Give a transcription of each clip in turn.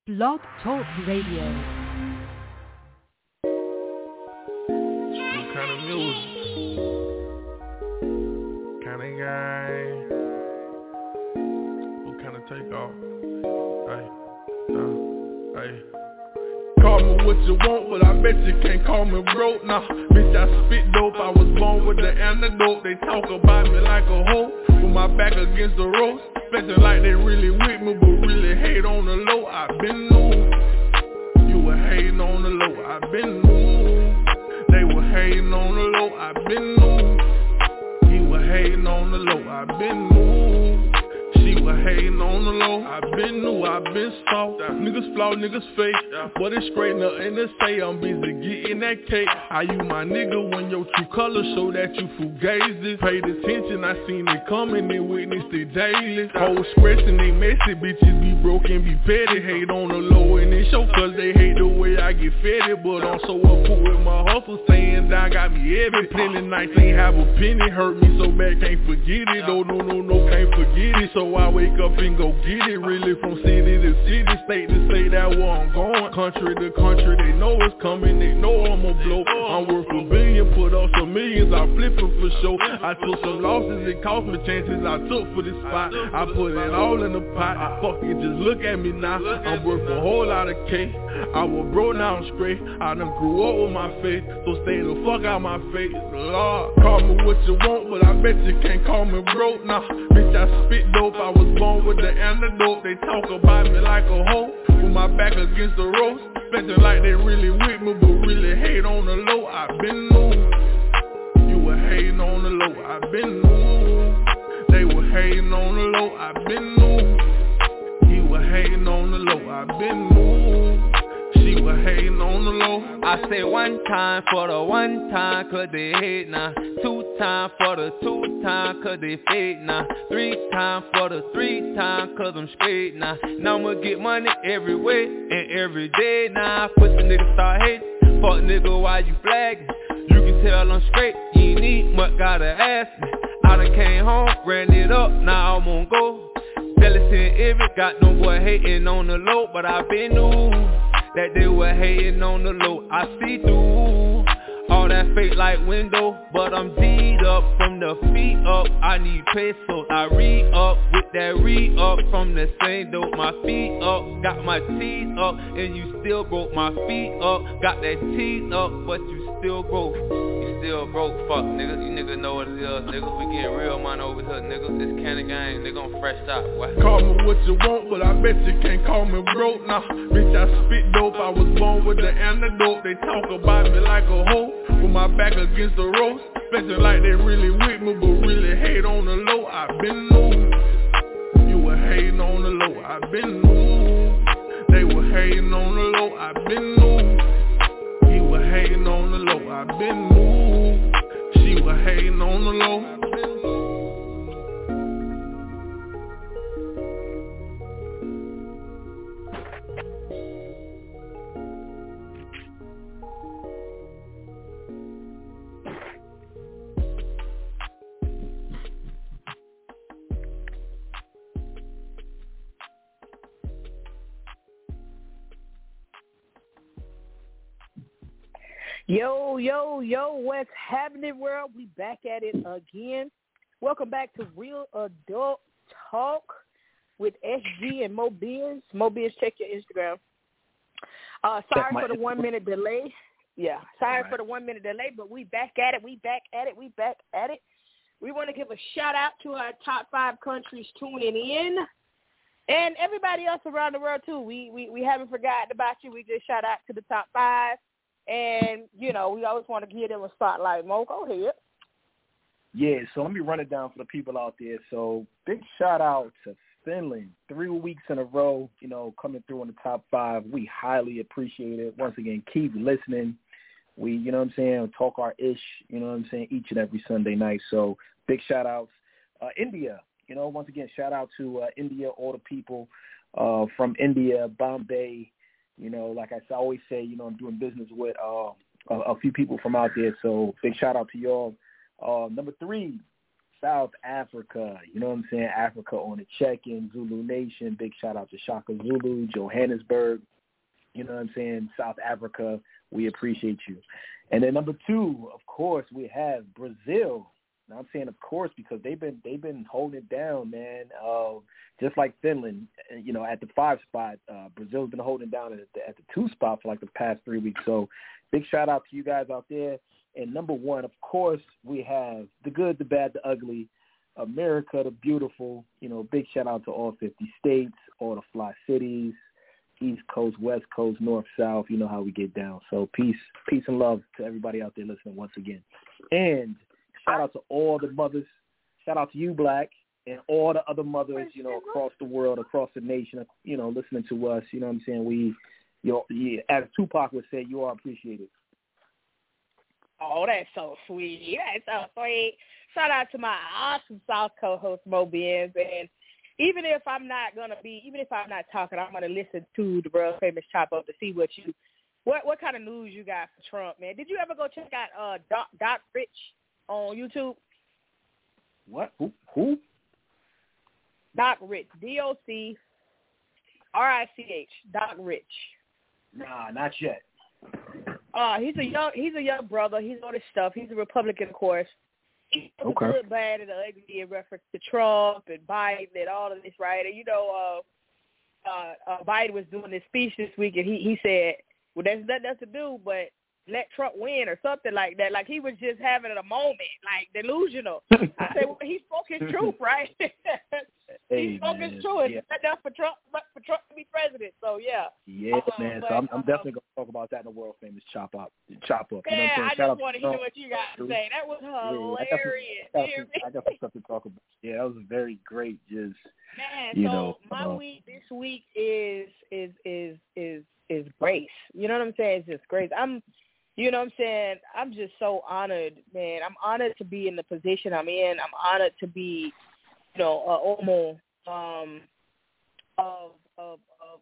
Blog Talk Radio. What kind of music? Kind of guy? What kind of takeoff? Hey. Call me what you want, but I bet you can't call me broke. Nah, bitch, I spit dope. I was born with the antidote. They talk about me like a hoe, with my back against the ropes. Expecting like they really with me, but really hate on the low. I been new. You were hating on the low. I been new. They were hating on the low. I been new. He was hating on the low. I been new. She was hating on the low. I been new, I been soft. Niggas flaw, niggas fake. But it's straight nothing to say. I'm busy getting that cake. Are you my nigga when your true colors show that you fugazi? Paid attention, I seen it coming and witnessed it daily. Hoes scratching, they messy, bitches be broken, be petty. Hate on the low and they show cause they hate the way I get fed. But I'm so up with my hustle, staying down got me heavy. Plenty nights ain't have a penny, hurt me so bad, can't forget it. Oh no, can't forget it. So I wake up and go get it. Really from city to city, state to state, that where I'm going. Country to country, they know it's coming, they know I'ma blow. I'm worth a billion, put up some millions, I flip it for sure. I took some losses, it cost me chances I took for this spot. I put it all in the pot, fuck it, just look at me now. I'm worth a whole lot of cake. I was broke, now I'm straight. I done grew up with my faith, so stay the fuck out my face. Lord, call me what you want, but I bet you can't call me broke. Nah, bitch, I spit dope. I was born with the antidote. They talk about me like a hoe, with my back against the ropes. Expecting like they really with me, but really hate on the low. I been new. You were hating on the low. I been new. They were hating on the low. I been new. He was hating on the low. I been new. She was hating on the low. I say one time for the one time, cause they hate now. 2 times for the 2 times, cause they fake now. 3 times for the 3 times, cause I'm straight now. Now I'ma get money every way and every day now. Pussy nigga start hating, fuck nigga why you flagging? You can tell I'm straight, you ain't need much, gotta ask me. I done came home, ran it up, now I'm on go. Jealous and envy, got no boy hating on the low, but I been new that they were hating on the low. I see through all that fake like window, but I'm D'd up from the feet up. I need pesos, I re-up with that re-up from the same dope. My feet up, got my teeth up, and you still broke. My feet up, got that teeth up, but you still broke. You still broke, fuck nigga. You nigga know what it is, nigga. We get real money over here, nigga. This Cannon gang, nigga, I'm fresh out, boy. Call me what you want, but I bet you can't call me broke. Nah, bitch, I spit dope. I was born with the antidote. They talk about me like a hoe, with my back against the ropes. Expecting like they really with me, but really hate on the low. I been new. You were hating on the low. I been new. They were hating on the low. I been new. He was hating on the low. I been new. She was hating on the low. Yo, what's happening, world? We back at it again. Welcome back to Real Adult Talk with SG and Mo Biz. Mo Biz, check your Instagram. Sorry for the 1 minute delay. Yeah, sorry for the 1 minute delay, but we back at it. We back at it. We want to give a shout out to our top 5 countries tuning in. And everybody else around the world, too. We haven't forgotten about you. We just shout out to the top 5. And, you know, we always want to give them a spotlight. Mo, go ahead. Yeah, so let me run it down for the people out there. So big shout out to Finland. 3 weeks in a row, you know, coming through in the top 5. We highly appreciate it. Once again, keep listening. We, you know what I'm saying, talk our ish, you know what I'm saying, each and every Sunday night. So big shout outs. India, you know, once again, shout out to India, all the people from India, Bombay. You know, like I always say, you know, I'm doing business with a few people from out there, so big shout out to y'all. Number 3, South Africa. You know what I'm saying? Africa on the check-in, Zulu Nation. Big shout-out to Shaka Zulu, Johannesburg. You know what I'm saying? South Africa, we appreciate you. And then number 2, of course, we have Brazil. Now I'm saying of course because they've been holding it down, man. Just like Finland, you know, at the 5 spot. Brazil's been holding it down at the 2 spot for like the past 3 weeks. So big shout out to you guys out there. And number 1, of course, we have the good, the bad, the ugly, America, the beautiful. You know, big shout out to all 50 states, all the fly cities, East Coast, West Coast, North, South. You know how we get down. So peace and love to everybody out there listening once again. And shout out to all the mothers. Shout out to you, Black, and all the other mothers, you know, across the world, across the nation, you know, listening to us. You know what I'm saying? As Tupac would say, you are appreciated. Oh, that's so sweet. That's so sweet. Shout out to my awesome South co-host, Mo Benz. And even if I'm not talking, I'm going to listen to the world famous Chop Up to see what kind of news you got for Trump, man. Did you ever go check out Doc Rich on YouTube? What? Who? Doc Rich. DOCRICH. Doc Rich. Nah, not yet. He's a young brother. He's on his stuff. He's a Republican, of course. He's the good, bad, and the ugly in reference to Trump and Biden and all of this, right? And, you know, Biden was doing this speech this week, and he said, well, there's nothing else to do but let Trump win or something like that. Like he was just having a moment, like delusional. I said, well, he spoke his truth, right? He spoke his truth. It's not enough for Trump to be president. So yeah. Yeah, man. So I'm definitely gonna talk about that in the world famous chop up. You know what I'm saying? I just want to hear what you got to say. That was hilarious. I got some stuff to talk about. Yeah, that was very great. Just my week this week is grace. You know what I'm saying? It's just grace. You know what I'm saying? I'm just so honored, man. I'm honored to be in the position I'm in. I'm honored to be, you know, of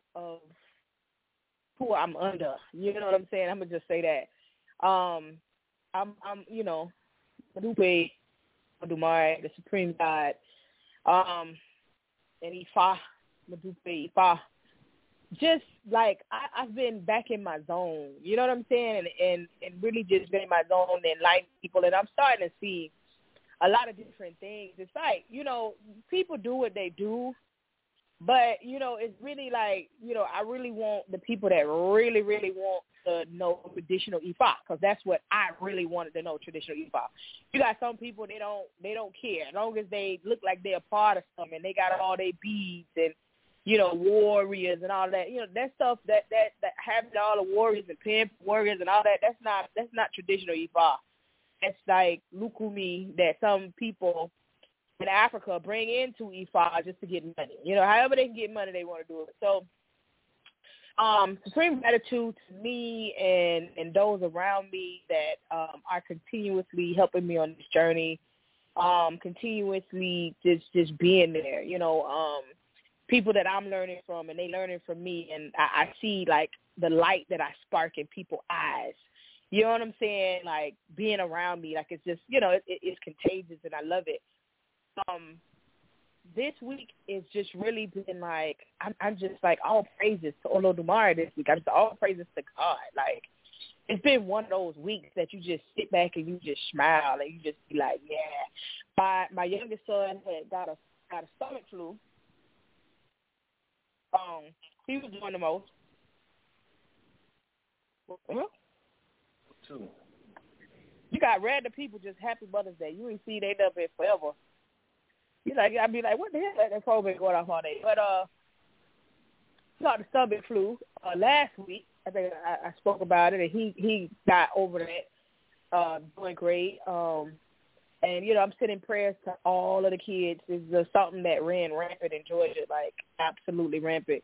who I'm under. You know what I'm saying? I'm gonna just say that. I'm you know, Madupe, Madumare, the Supreme God, and Ifa, Madupe, Ifa. Just like I've been back in my zone, you know what I'm saying, and really just been in my zone and like people, and I'm starting to see a lot of different things. It's like, you know, people do what they do, but you know, it's really like, you know, I really want the people that really, really want to know traditional Ifa, because that's what I really wanted to know, traditional Ifa. You got some people they don't care as long as they look like they're a part of something and they got all their beads and, you know, warriors and all that, you know, that stuff that having all the warriors and pimp warriors and all that, that's not traditional Ifa. That's like lukumi that some people in Africa bring into Ifa just to get money. You know, however they can get money, they want to do it. So, supreme gratitude to me and those around me that are continuously helping me on this journey, continuously just being there. You know, people that I'm learning from and they learning from me, and I see like the light that I spark in people's eyes. You know what I'm saying? Like being around me, like it's just, you know, it's contagious and I love it. This week is just really been like, I'm just like all praises to Olodumare this week. I'm just all praises to God. Like it's been one of those weeks that you just sit back and you just smile and you just be like, yeah. My youngest son had got a stomach flu. He was doing the most. Too. You got random people just happy Mother's Day. You ain't see they done it forever. You like, I'd be like, what the hell that phone been going off all day? But got the stomach flu last week. I think I spoke about it, and he got over that, doing great. And you know, I'm sending prayers to all of the kids. This is something that ran rampant in Georgia, like absolutely rampant.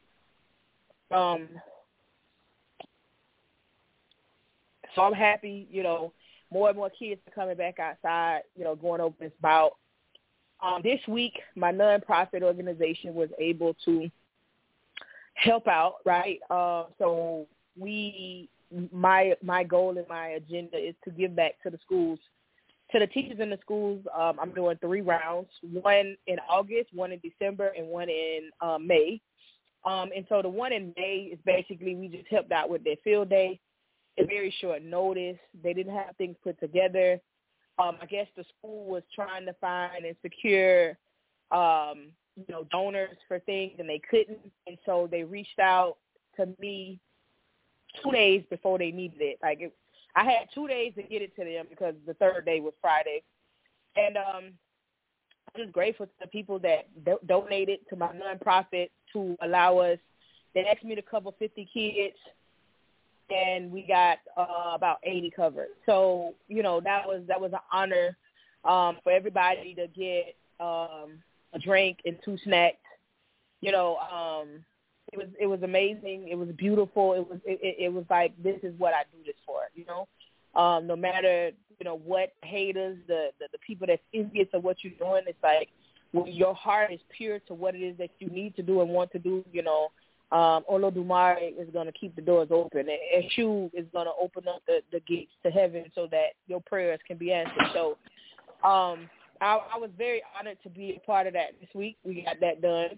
So I'm happy, you know, more and more kids are coming back outside, you know, going over this bout. This week, my nonprofit organization was able to help out, right? So my goal and my agenda is to give back to the schools to the teachers in the schools, I'm doing 3 rounds, one in August, one in December, and one in May. And so the one in May is basically we just helped out with their field day. It's very short notice. They didn't have things put together. I guess the school was trying to find and secure, donors for things, and they couldn't. And so they reached out to me 2 days before they needed it. I had 2 days to get it to them because the third day was Friday. And I'm just grateful to the people that donated to my nonprofit to allow us. They asked me to cover 50 kids, and we got about 80 covered. So, that was an honor for everybody to get a drink and 2 snacks. It was amazing. It was beautiful. It was like, this is what I do this for, no matter, what haters, the people that's envious of what you're doing, it's like when your heart is pure to what it is that you need to do and want to do, Olodumare is going to keep the doors open. And Eshu is going to open up the gates to heaven so that your prayers can be answered. So I was very honored to be a part of that this week. We got that done.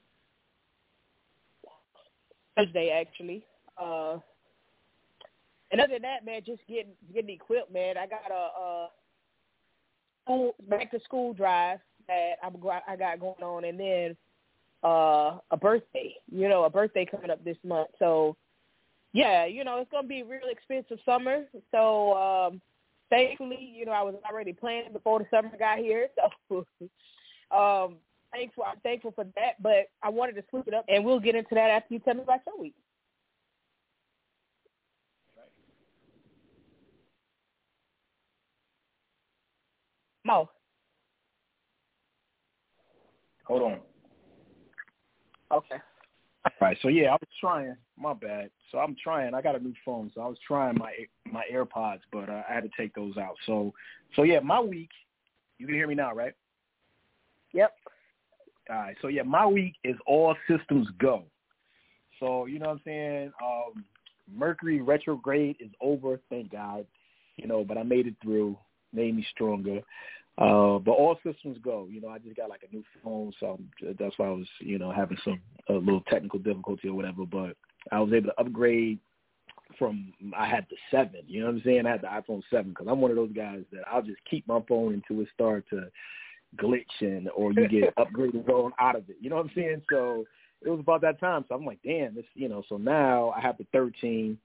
Thursday, actually. And other than that, man, just getting equipped, man. I got a back to school drive that I got going on, and then a birthday. A birthday coming up this month. So yeah, it's gonna be a real expensive summer. So thankfully, I was already planning before the summer got here. So I'm thankful for that. But I wanted to switch it up, and we'll get into that after you tell me about your week. Mo. Hold on. Okay. All right. So yeah, I was trying. My bad. So I'm trying. I got a new phone, so I was trying my AirPods, but I had to take those out. So yeah, my week. You can hear me now, right? Yep. All right. So yeah, my week is all systems go. So you know what I'm saying. Mercury retrograde is over, thank God. But I made it through. Made me stronger. But all systems go. I just got like a new phone, so that's why I was, having a little technical difficulty or whatever. But I was able to upgrade from, I had the 7, you know what I'm saying? I had the iPhone 7 because I'm one of those guys that I'll just keep my phone until it starts to glitch or you get upgraded going out of it. You know what I'm saying? So it was about that time. So I'm like, damn, this, so now I have the 13.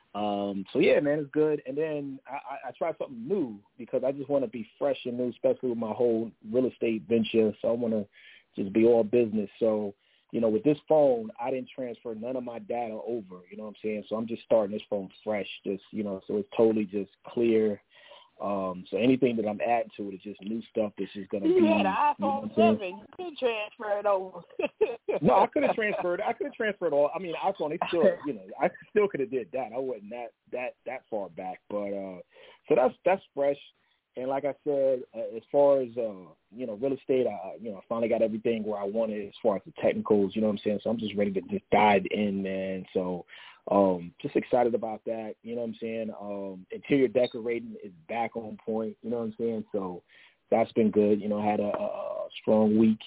So yeah, man, it's good. And then I tried something new because I just want to be fresh and new, especially with my whole real estate venture. So I want to just be all business. So, with this phone, I didn't transfer none of my data over, you know what I'm saying? So I'm just starting this phone fresh, just, so it's totally just clear. So anything that I'm adding to it is just new stuff that's just going to be. You had an iPhone 7. You can transfer it over. No, I could have transferred. I could have transferred all. I mean, iPhone, they still, I still could have did that. I wasn't that far back. But so that's fresh. And like I said, as far as real estate, I finally got everything where I wanted as far as the technicals. You know what I'm saying? So I'm just ready to just dive in, man. So just excited about that. You know what I'm saying? Interior decorating is back on point. You know what I'm saying? So that's been good. I had a strong week.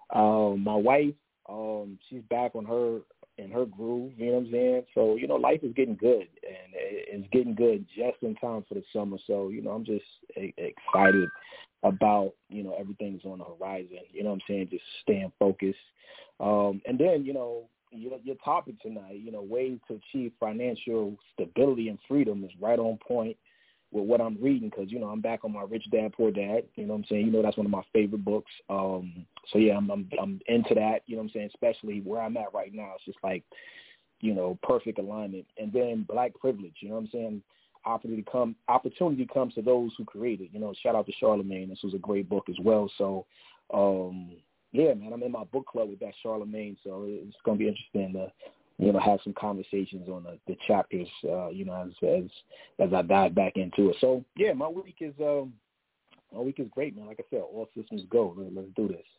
My wife, she's back on her groove, you know what I'm saying? So, life is getting good, and it's getting good just in time for the summer. So, I'm just excited about, everything's on the horizon, you know what I'm saying? Just staying focused. And then, your topic tonight, ways to achieve financial stability and freedom is right on point with what I'm reading because, I'm back on my Rich Dad, Poor Dad. You know what I'm saying? That's one of my favorite books. So, yeah, I'm into that, you know what I'm saying, especially where I'm at right now. It's just like, perfect alignment. And then Black privilege, you know what I'm saying? Opportunity comes to those who create it. Shout out to Charlemagne. This was a great book as well. So, yeah, man, I'm in my book club with that Charlemagne. So it's going to be interesting to have some conversations on the chapters, as I dive back into it. So yeah, my week is great, man. Like I said, all systems go. Let's do this.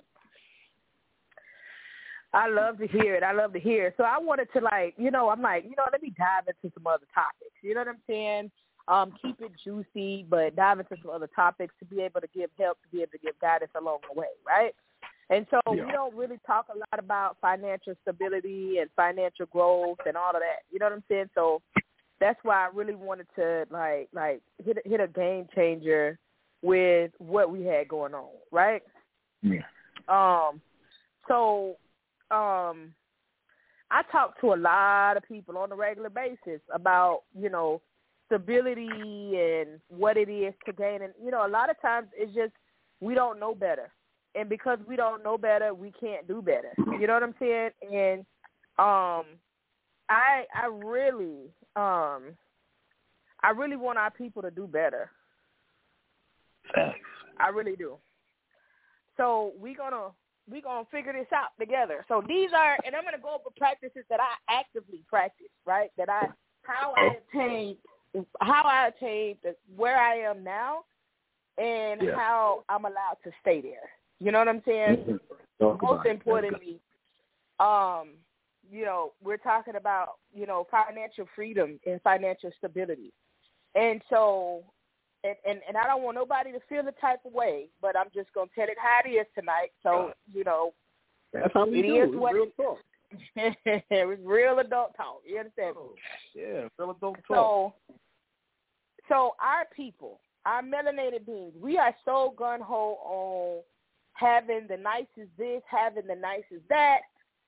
I love to hear it. So I wanted to I'm let me dive into some other topics. You know what I'm saying? keep it juicy, but dive into some other topics to be able to give help, to be able to give guidance along the way, right? And so we don't really talk a lot about financial stability and financial growth and all of that. You know what I'm saying? So that's why I really wanted to like hit a game changer with what we had going on, right? Yeah. I talk to a lot of people on a regular basis about, stability and what it is to gain. And, a lot of times it's just we don't know better. And because we don't know better, we can't do better. You know what I'm saying? And I really want our people to do better. Thanks. I really do. So we're gonna figure this out together. So these are, and I'm gonna go over practices that I actively practice, right? How I attained where I am now, and how I'm allowed to stay there. You know what I'm saying? Most importantly, we're talking about financial freedom and financial stability, and so. And I don't want nobody to feel the type of way, but I'm just going to tell it how it is tonight. So, that's how we do. It's real talk. It was real adult talk. You understand? Yeah, real adult talk. So our people, our melanated beings, we are so gung-ho on having the nicest this, having the nicest that,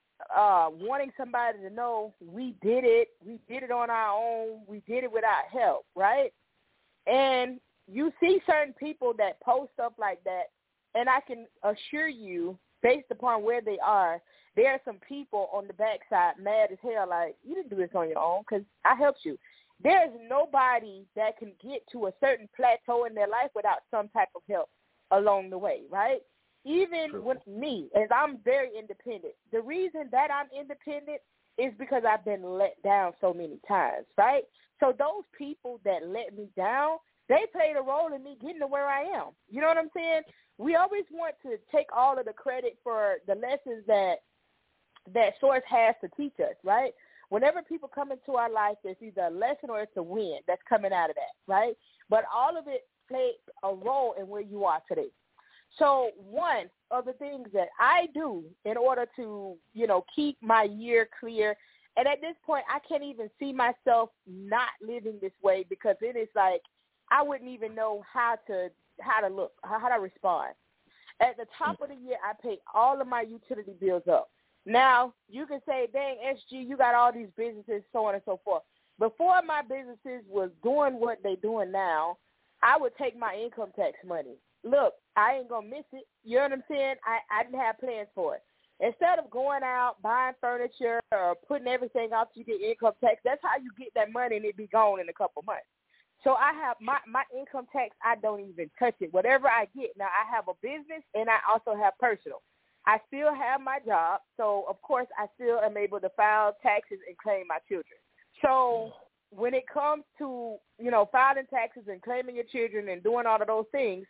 wanting somebody to know we did it on our own, we did it without help, right? And you see certain people that post stuff like that, and I can assure you, based upon where they are, there are some people on the backside mad as hell, like, you didn't do this on your own because I helped you. There's nobody that can get to a certain plateau in their life without some type of help along the way, right? Even with me, as I'm very independent, the reason that I'm independent is because I've been let down so many times, right? So those people that let me down, they played a role in me getting to where I am. You know what I'm saying? We always want to take all of the credit for the lessons that Source has to teach us, right? Whenever people come into our life, there's either a lesson or it's a win that's coming out of that, right? But all of it played a role in where you are today. So one of the things that I do in order to, keep my year clear, and at this point, I can't even see myself not living this way because it is like I wouldn't even know how to look, how to respond. At the top of the year, I pay all of my utility bills up. Now, you can say, dang, SG, you got all these businesses, so on and so forth. Before my businesses was doing what they're doing now, I would take my income tax money. Look, I ain't going to miss it. You know what I'm saying? I didn't have plans for it. Instead of going out, buying furniture, or putting everything out to get income tax, that's how you get that money and it be gone in a couple months. So I have my income tax, I don't even touch it. Whatever I get, now I have a business and I also have personal. I still have my job, so of course I still am able to file taxes and claim my children. So when it comes to, filing taxes and claiming your children and doing all of those things,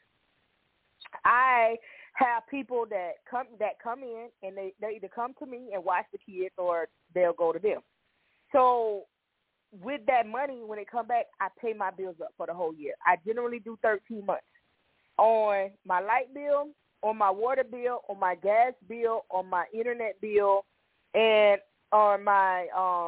I have people that come in and they either come to me and watch the kids or they'll go to them. So with that money, when it come back, I pay my bills up for the whole year. I generally do 13 months on my light bill, on my water bill, on my gas bill, on my internet bill, and on my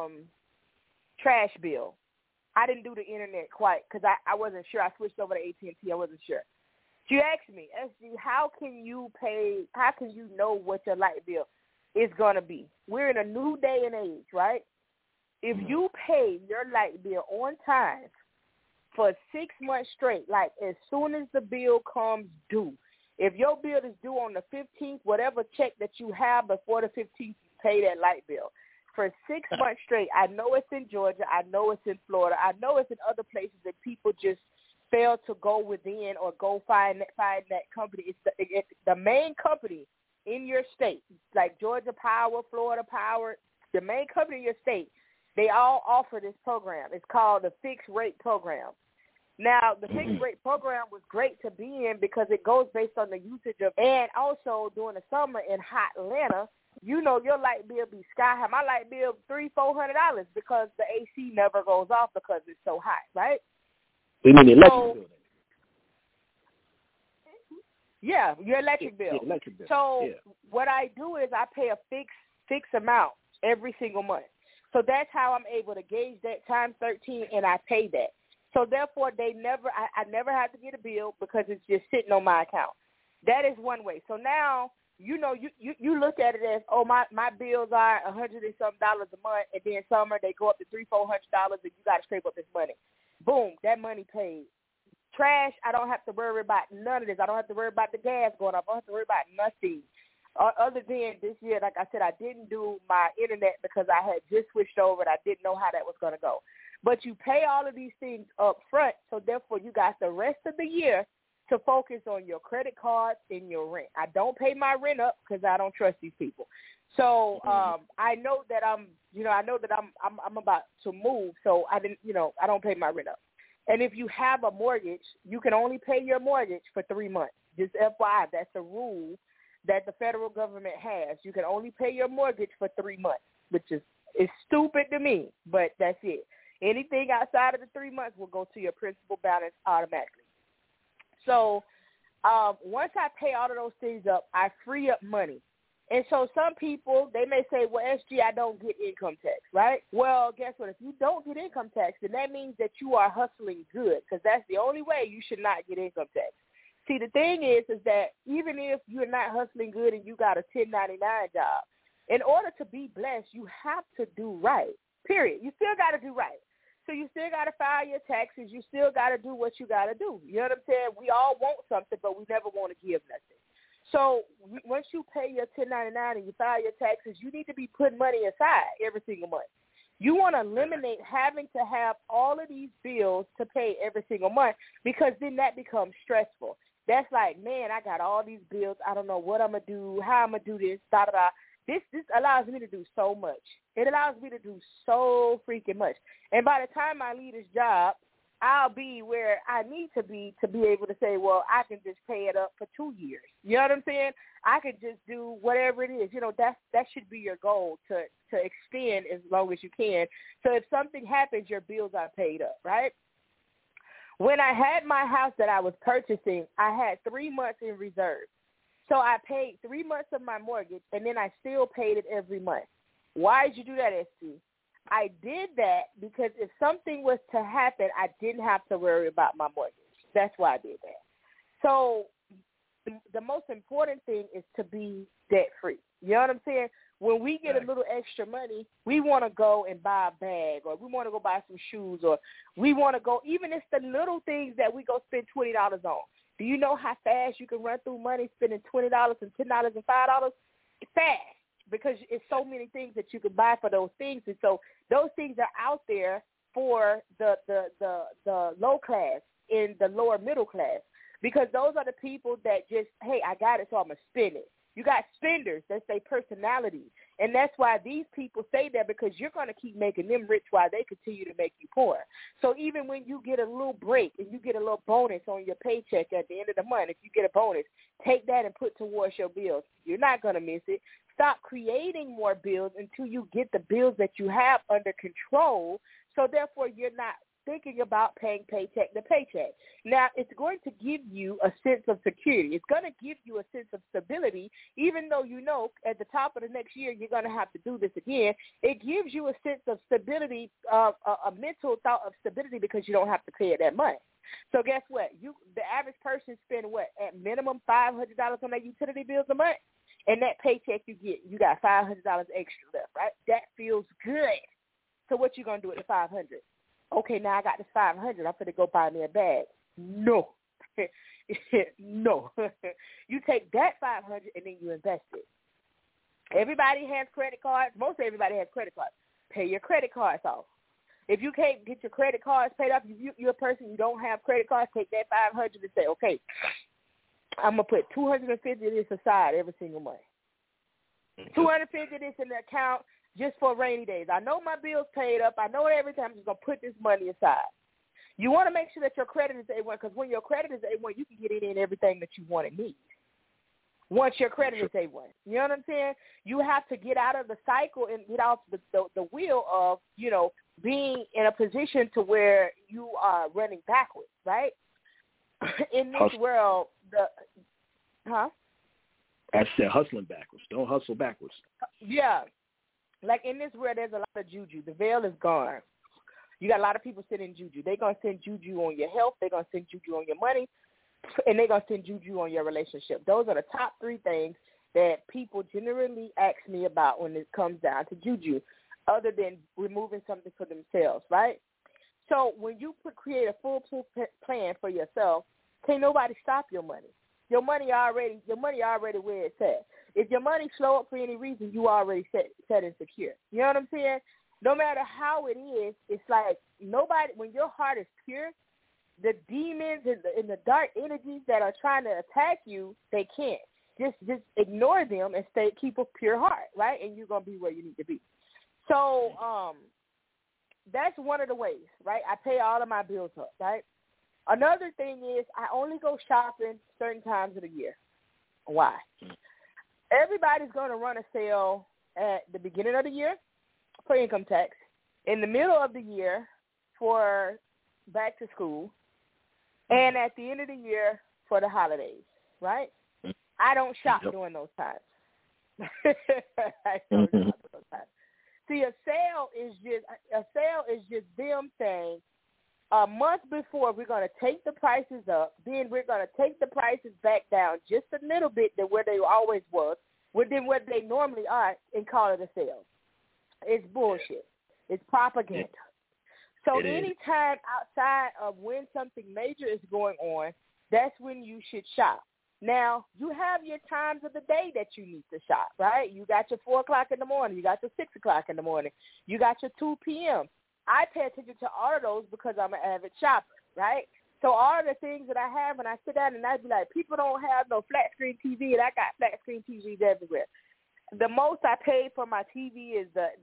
trash bill. I didn't do the internet quite because I wasn't sure. I switched over to AT&T. I wasn't sure. You asked me, SG, how can you know what your light bill is going to be? We're in a new day and age, right? If you pay your light bill on time for 6 months straight, like as soon as the bill comes due, if your bill is due on the 15th, whatever check that you have before the 15th, you pay that light bill. For 6 months straight, I know it's in Georgia, I know it's in Florida, I know it's in other places that people just fail to go within or go find that company. It's the main company in your state, like Georgia Power, Florida Power, the main company in your state, they all offer this program. It's called the Fixed Rate Program. Now, the Fixed Rate Program was great to be in because it goes based on the usage of, and also during the summer in hot Atlanta, your light bill be sky high. My light bill $300-$400 because the AC never goes off because it's so hot, right? You mean the electric bill? Yeah, your electric bill. Yeah, electric bill. So what I do is I pay a fixed amount every single month. So that's how I'm able to gauge that times 13, and I pay that. So therefore, I never have to get a bill because it's just sitting on my account. That is one way. So now, you look at it as, oh, my bills are $100 and some dollars a month, and then summer they go up to $300-400, and you got to scrape up this money. Boom, that money paid. Trash, I don't have to worry about none of this. I don't have to worry about the gas going up. I don't have to worry about nothing. Other than this year, like I said, I didn't do my internet because I had just switched over and I didn't know how that was going to go. But you pay all of these things up front, so therefore you got the rest of the year to focus on your credit cards and your rent. I don't pay my rent up because I don't trust these people. So I know that I'm about to move, so I don't pay my rent up. And if you have a mortgage, you can only pay your mortgage for 3 months. Just FYI, that's a rule that the federal government has. You can only pay your mortgage for 3 months, which is stupid to me, but that's it. Anything outside of the 3 months will go to your principal balance automatically. So once I pay all of those things up, I free up money. And so some people, they may say, well, SG, I don't get income tax, right? Well, guess what? If you don't get income tax, then that means that you are hustling good, because that's the only way you should not get income tax. See, the thing is that even if you're not hustling good and you got a 1099 job, in order to be blessed, you have to do right, period. You still got to do right. So you still got to file your taxes. You still got to do what you got to do. You know what I'm saying? We all want something, but we never want to give nothing. So once you pay your 1099 and you file your taxes, you need to be putting money aside every single month. You want to eliminate having to have all of these bills to pay every single month, because then that becomes stressful. That's like, man, I got all these bills. I don't know what I'm going to do, how I'm going to do this, da-da-da. This allows me to do so much. It allows me to do so freaking much. And by the time I leave this job, I'll be where I need to be able to say, well, I can just pay it up for 2 years. You know what I'm saying? I could just do whatever it is. You know, that should be your goal, to extend as long as you can. So if something happens, your bills are paid up, right? When I had my house that I was purchasing, I had 3 months in reserve. So I paid 3 months of my mortgage, and then I still paid it every month. Why did you do that, SC? I did that because if something was to happen, I didn't have to worry about my mortgage. That's why I did that. So the most important thing is to be debt-free. You know what I'm saying? When we get a little extra money, we want to go and buy a bag, or we want to go buy some shoes, or we want to go, even if it's the little things that we go spend $20 on. Do you know how fast you can run through money spending $20 and $10 and $5? Fast, because it's so many things that you can buy for those things. And so those things are out there for the low class and the lower middle class, because those are the people that just, hey, I got it, so I'm going to spend it. You got spenders. That's their personality. And that's why these people say that, because you're going to keep making them rich while they continue to make you poor. So even when you get a little break and you get a little bonus on your paycheck at the end of the month, if you get a bonus, take that and put towards your bills. You're not going to miss it. Stop creating more bills until you get the bills that you have under control. So therefore, you're not thinking about paying paycheck to paycheck. Now, it's going to give you a sense of security. It's going to give you a sense of stability, even though you know at the top of the next year you're going to have to do this again. It gives you a sense of stability, a mental thought of stability, because you don't have to pay it that much. So guess what? The average person spend at minimum $500 on their utility bills a month, and that paycheck you got $500 extra left, right? That feels good. So what you going to do with the $500? Okay, now I got this $500. I'm going to go buy me a bag. No. No. You take that $500 and then you invest it. Everybody has credit cards. Most everybody has credit cards. Pay your credit cards off. If you can't get your credit cards paid off, if you're a person you don't have credit cards, take that $500 and say, okay, I'm going to put $250 of this aside every single month. $250 of this in the account just for rainy days. I know my bill's paid up. I know every time I'm just going to put this money aside. You want to make sure that your credit is A1, because when your credit is A1, you can get in everything that you want and need. Once your credit is A1. You know what I'm saying? You have to get out of the cycle and get off the wheel of, being in a position to where you are running backwards, right? In this world, I said hustling backwards. Don't hustle backwards. Yeah. Like in this world, there's a lot of juju. The veil is gone. You got a lot of people sending juju. They're going to send juju on your health. They're going to send juju on your money. And they're going to send juju on your relationship. Those are the top 3 things that people generally ask me about when it comes down to juju, other than removing something for themselves, right? So when you create a foolproof plan for yourself, can't nobody stop your money. Your money already where it's at. If your money slow up for any reason, you already set and secure. You know what I'm saying? No matter how it is, it's like nobody. When your heart is pure, the demons and the dark energies that are trying to attack you, they can't. Just ignore them and keep a pure heart, right? And you're gonna be where you need to be. So that's one of the ways, right? I pay all of my bills up, right? Another thing is I only go shopping certain times of the year. Why? Everybody's going to run a sale at the beginning of the year for income tax, in the middle of the year for back to school, and at the end of the year for the holidays, right? I don't shop during those times. I don't shop during those times. See, a sale is just them saying, a month before, we're going to take the prices up, then we're going to take the prices back down just a little bit than where they always was, than where they normally are, and call it a sale. It's bullshit. It's propaganda. So anytime outside of when something major is going on, that's when you should shop. Now, you have your times of the day that you need to shop, right? You got your 4 o'clock in the morning. You got your 6 o'clock in the morning. You got your 2 p.m. I pay attention to all of those because I'm an avid shopper, right? So all of the things that I have, and I sit down and I be like, people don't have no flat screen TV, and I got flat screen TVs everywhere. The most I paid for my TV is the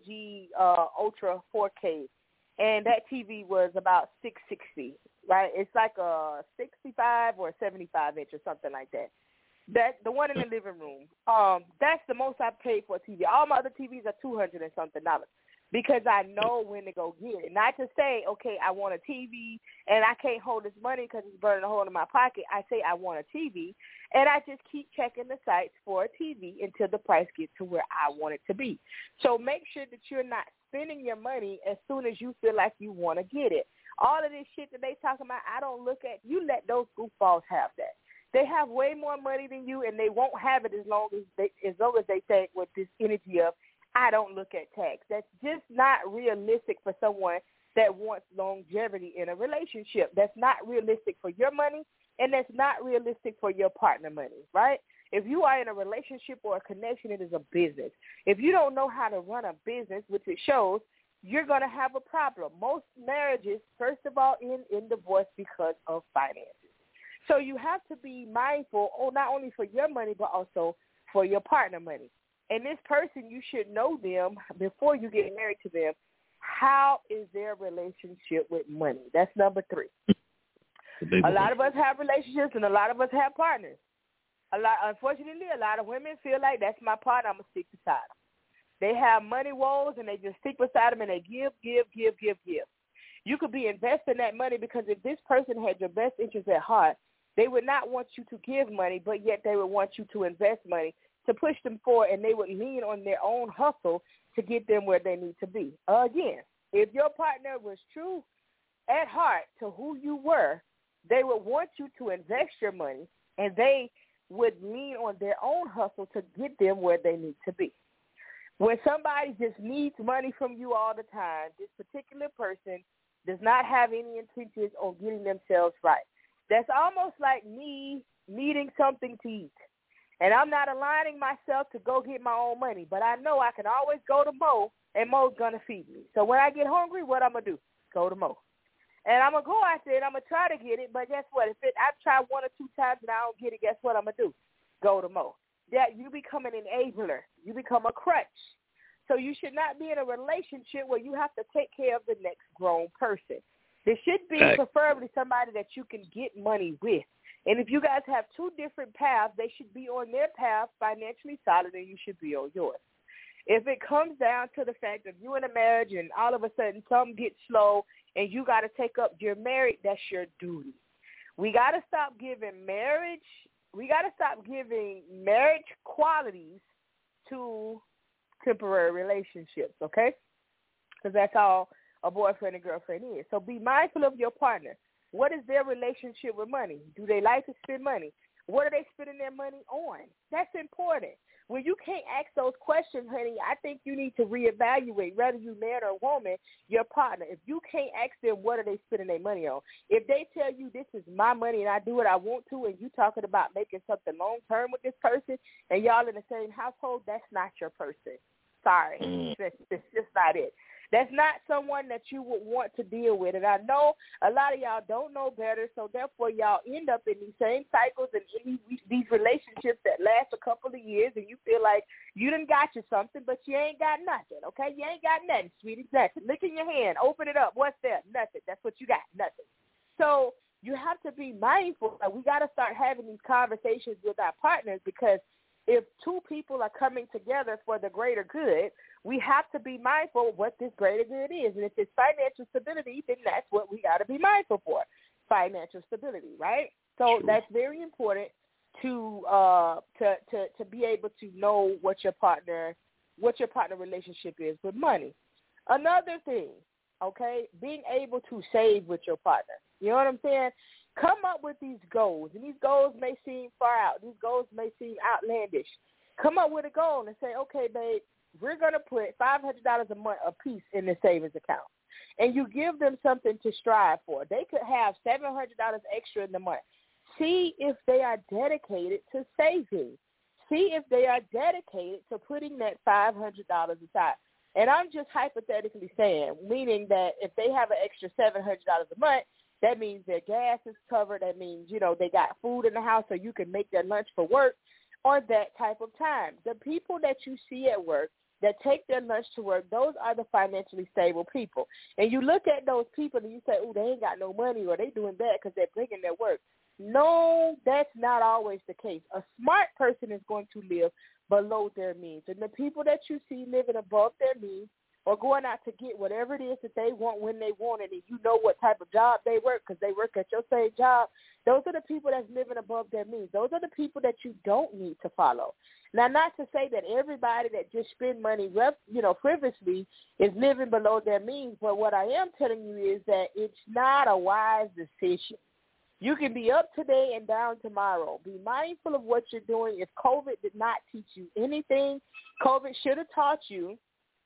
LG Ultra 4K, and that TV was about $660, right? It's like a 65 or 75 inch or something like that. The one in the living room. That's the most I paid for a TV. All my other TVs are $200 and something, because I know when to go get it. Not to say, okay, I want a TV and I can't hold this money because it's burning a hole in my pocket. I say I want a TV, and I just keep checking the sites for a TV until the price gets to where I want it to be. So make sure that you're not spending your money as soon as you feel like you want to get it. All of this shit that they talking about, I don't look at. You let those goofballs have that. They have way more money than you, and they won't have it as long as they think with this energy of, I don't look at tax. That's just not realistic for someone that wants longevity in a relationship. That's not realistic for your money, and that's not realistic for your partner money, right? If you are in a relationship or a connection, it is a business. If you don't know how to run a business, which it shows, you're going to have a problem. Most marriages, first of all, end in divorce because of finances. So you have to be mindful, not only for your money, but also for your partner money. And this person, you should know them before you get married to them. How is their relationship with money? That's number 3. A lot of us have relationships, and a lot of us have partners. Unfortunately, a lot of women feel like that's my partner, I'm going to stick beside them. They have money woes, and they just stick beside them, and they give. You could be investing that money, because if this person had your best interest at heart, they would not want you to give money, but yet they would want you to invest money to push them forward, and they would lean on their own hustle to get them where they need to be. Again, if your partner was true at heart to who you were, they would want you to invest your money, and they would lean on their own hustle to get them where they need to be. When somebody just needs money from you all the time, this particular person does not have any intentions on getting themselves right. That's almost like me needing something to eat. And I'm not aligning myself to go get my own money, but I know I can always go to Mo, and Mo's going to feed me. So when I get hungry, what I'm going to do? Go to Mo. And I'm going to go out there, and I'm going to try to get it, but guess what? If I've tried 1 or 2 times and I don't get it, guess what I'm going to do? Go to Mo. That you become an enabler. You become a crutch. So you should not be in a relationship where you have to take care of the next grown person. There should be preferably somebody that you can get money with. And if you guys have 2 different paths, they should be on their path financially solid, and you should be on yours. If it comes down to the fact that you in a marriage and all of a sudden something gets slow and you got to take up, you're married, that's your duty. We got to stop giving marriage qualities to temporary relationships, okay? Because that's all a boyfriend and girlfriend is. So be mindful of your partner. What is their relationship with money? Do they like to spend money? What are they spending their money on? That's important. When you can't ask those questions, honey, I think you need to reevaluate, whether you man or woman, your partner. If you can't ask them what are they spending their money on, if they tell you this is my money and I do what I want to, and you talking about making something long-term with this person and y'all in the same household, that's not your person. Sorry. That's just not it. That's not someone that you would want to deal with. And I know a lot of y'all don't know better, so therefore y'all end up in these same cycles and in these relationships that last a couple of years, and you feel like you done got you something, but you ain't got nothing, okay? You ain't got nothing, sweetie. Nothing. Look in your hand. Open it up. What's there? Nothing. That's what you got. Nothing. So you have to be mindful that we got to start having these conversations with our partners, because if two people are coming together for the greater good, we have to be mindful of what this greater good is. And if it's financial stability, then that's what we got to be mindful for, financial stability, right? So that's very important to be able to know what your partner relationship is with money. Another thing, okay, being able to save with your partner. You know what I'm saying? Come up with these goals, and these goals may seem far out. These goals may seem outlandish. Come up with a goal and say, okay, babe, we're going to put $500 a month apiece in the savings account. And you give them something to strive for. They could have $700 extra in the month. See if they are dedicated to saving. See if they are dedicated to putting that $500 aside. And I'm just hypothetically saying, meaning that if they have an extra $700 a month, that means their gas is covered. That means, you know, they got food in the house so you can make their lunch for work or that type of time. The people that you see at work that take their lunch to work, those are the financially stable people. And you look at those people and you say, oh, they ain't got no money or they doing bad because they're bringing their work. No, that's not always the case. A smart person is going to live below their means. And the people that you see living above their means or going out to get whatever it is that they want when they want it, and you know what type of job they work because they work at your same job, those are the people that's living above their means. Those are the people that you don't need to follow. Now, not to say that everybody that just spend money, frivolously is living below their means, but what I am telling you is that it's not a wise decision. You can be up today and down tomorrow. Be mindful of what you're doing. If COVID did not teach you anything, COVID should have taught you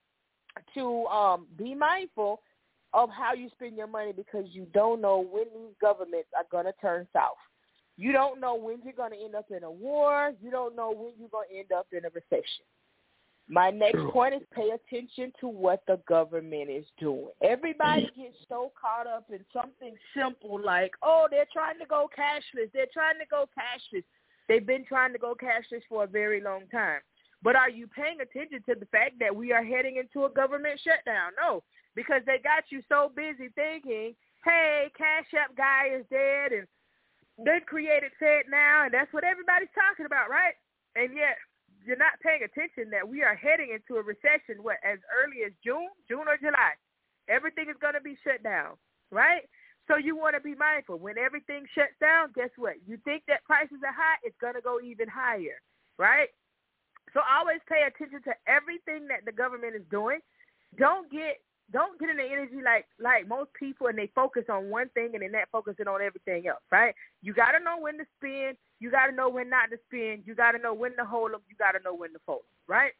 to be mindful of how you spend your money, because you don't know when these governments are going to turn south. You don't know when you're going to end up in a war. You don't know when you're going to end up in a recession. My next point is pay attention to what the government is doing. Everybody gets so caught up in something simple like, oh, they're trying to go cashless. They're trying to go cashless. They've been trying to go cashless for a very long time. But are you paying attention to the fact that we are heading into a government shutdown? No, because they got you so busy thinking, hey, Cash App guy is dead, and they created FedNow, and that's what everybody's talking about, right? And yet you're not paying attention that we are heading into a recession, as early as June or July. Everything is going to be shut down, right? So you want to be mindful. When everything shuts down, guess what? You think that prices are high, it's going to go even higher, right? So always pay attention to everything that the government is doing. Don't get in the energy like most people, and they focus on one thing and then that focusing on everything else, right? You got to know when to spend. You got to know when not to spend. You got to know when to hold them. You got to know when to fold them, right?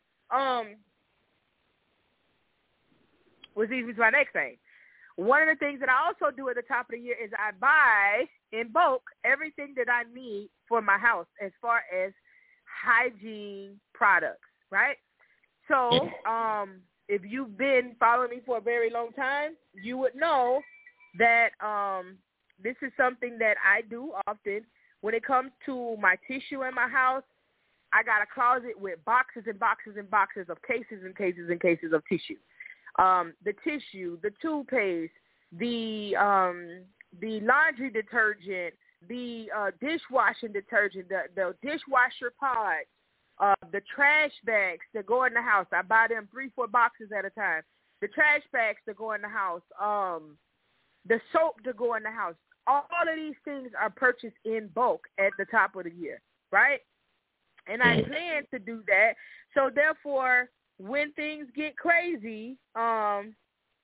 Which leads me to my next thing. One of the things that I also do at the top of the year is I buy in bulk everything that I need for my house as far as hygiene products, right? So if you've been following me for a very long time, you would know that this is something that I do often. When it comes to my tissue in my house, I got a closet with boxes and boxes and boxes of cases and cases and cases of tissue. The tissue, the toothpaste, the laundry detergent, the dishwashing detergent, the dishwasher pods, the trash bags that go in the house. I buy them 3-4 boxes at a time. The trash bags that go in the house, the soap to go in the house. All of these things are purchased in bulk at the top of the year, right? And I plan to do that. So therefore, when things get crazy, around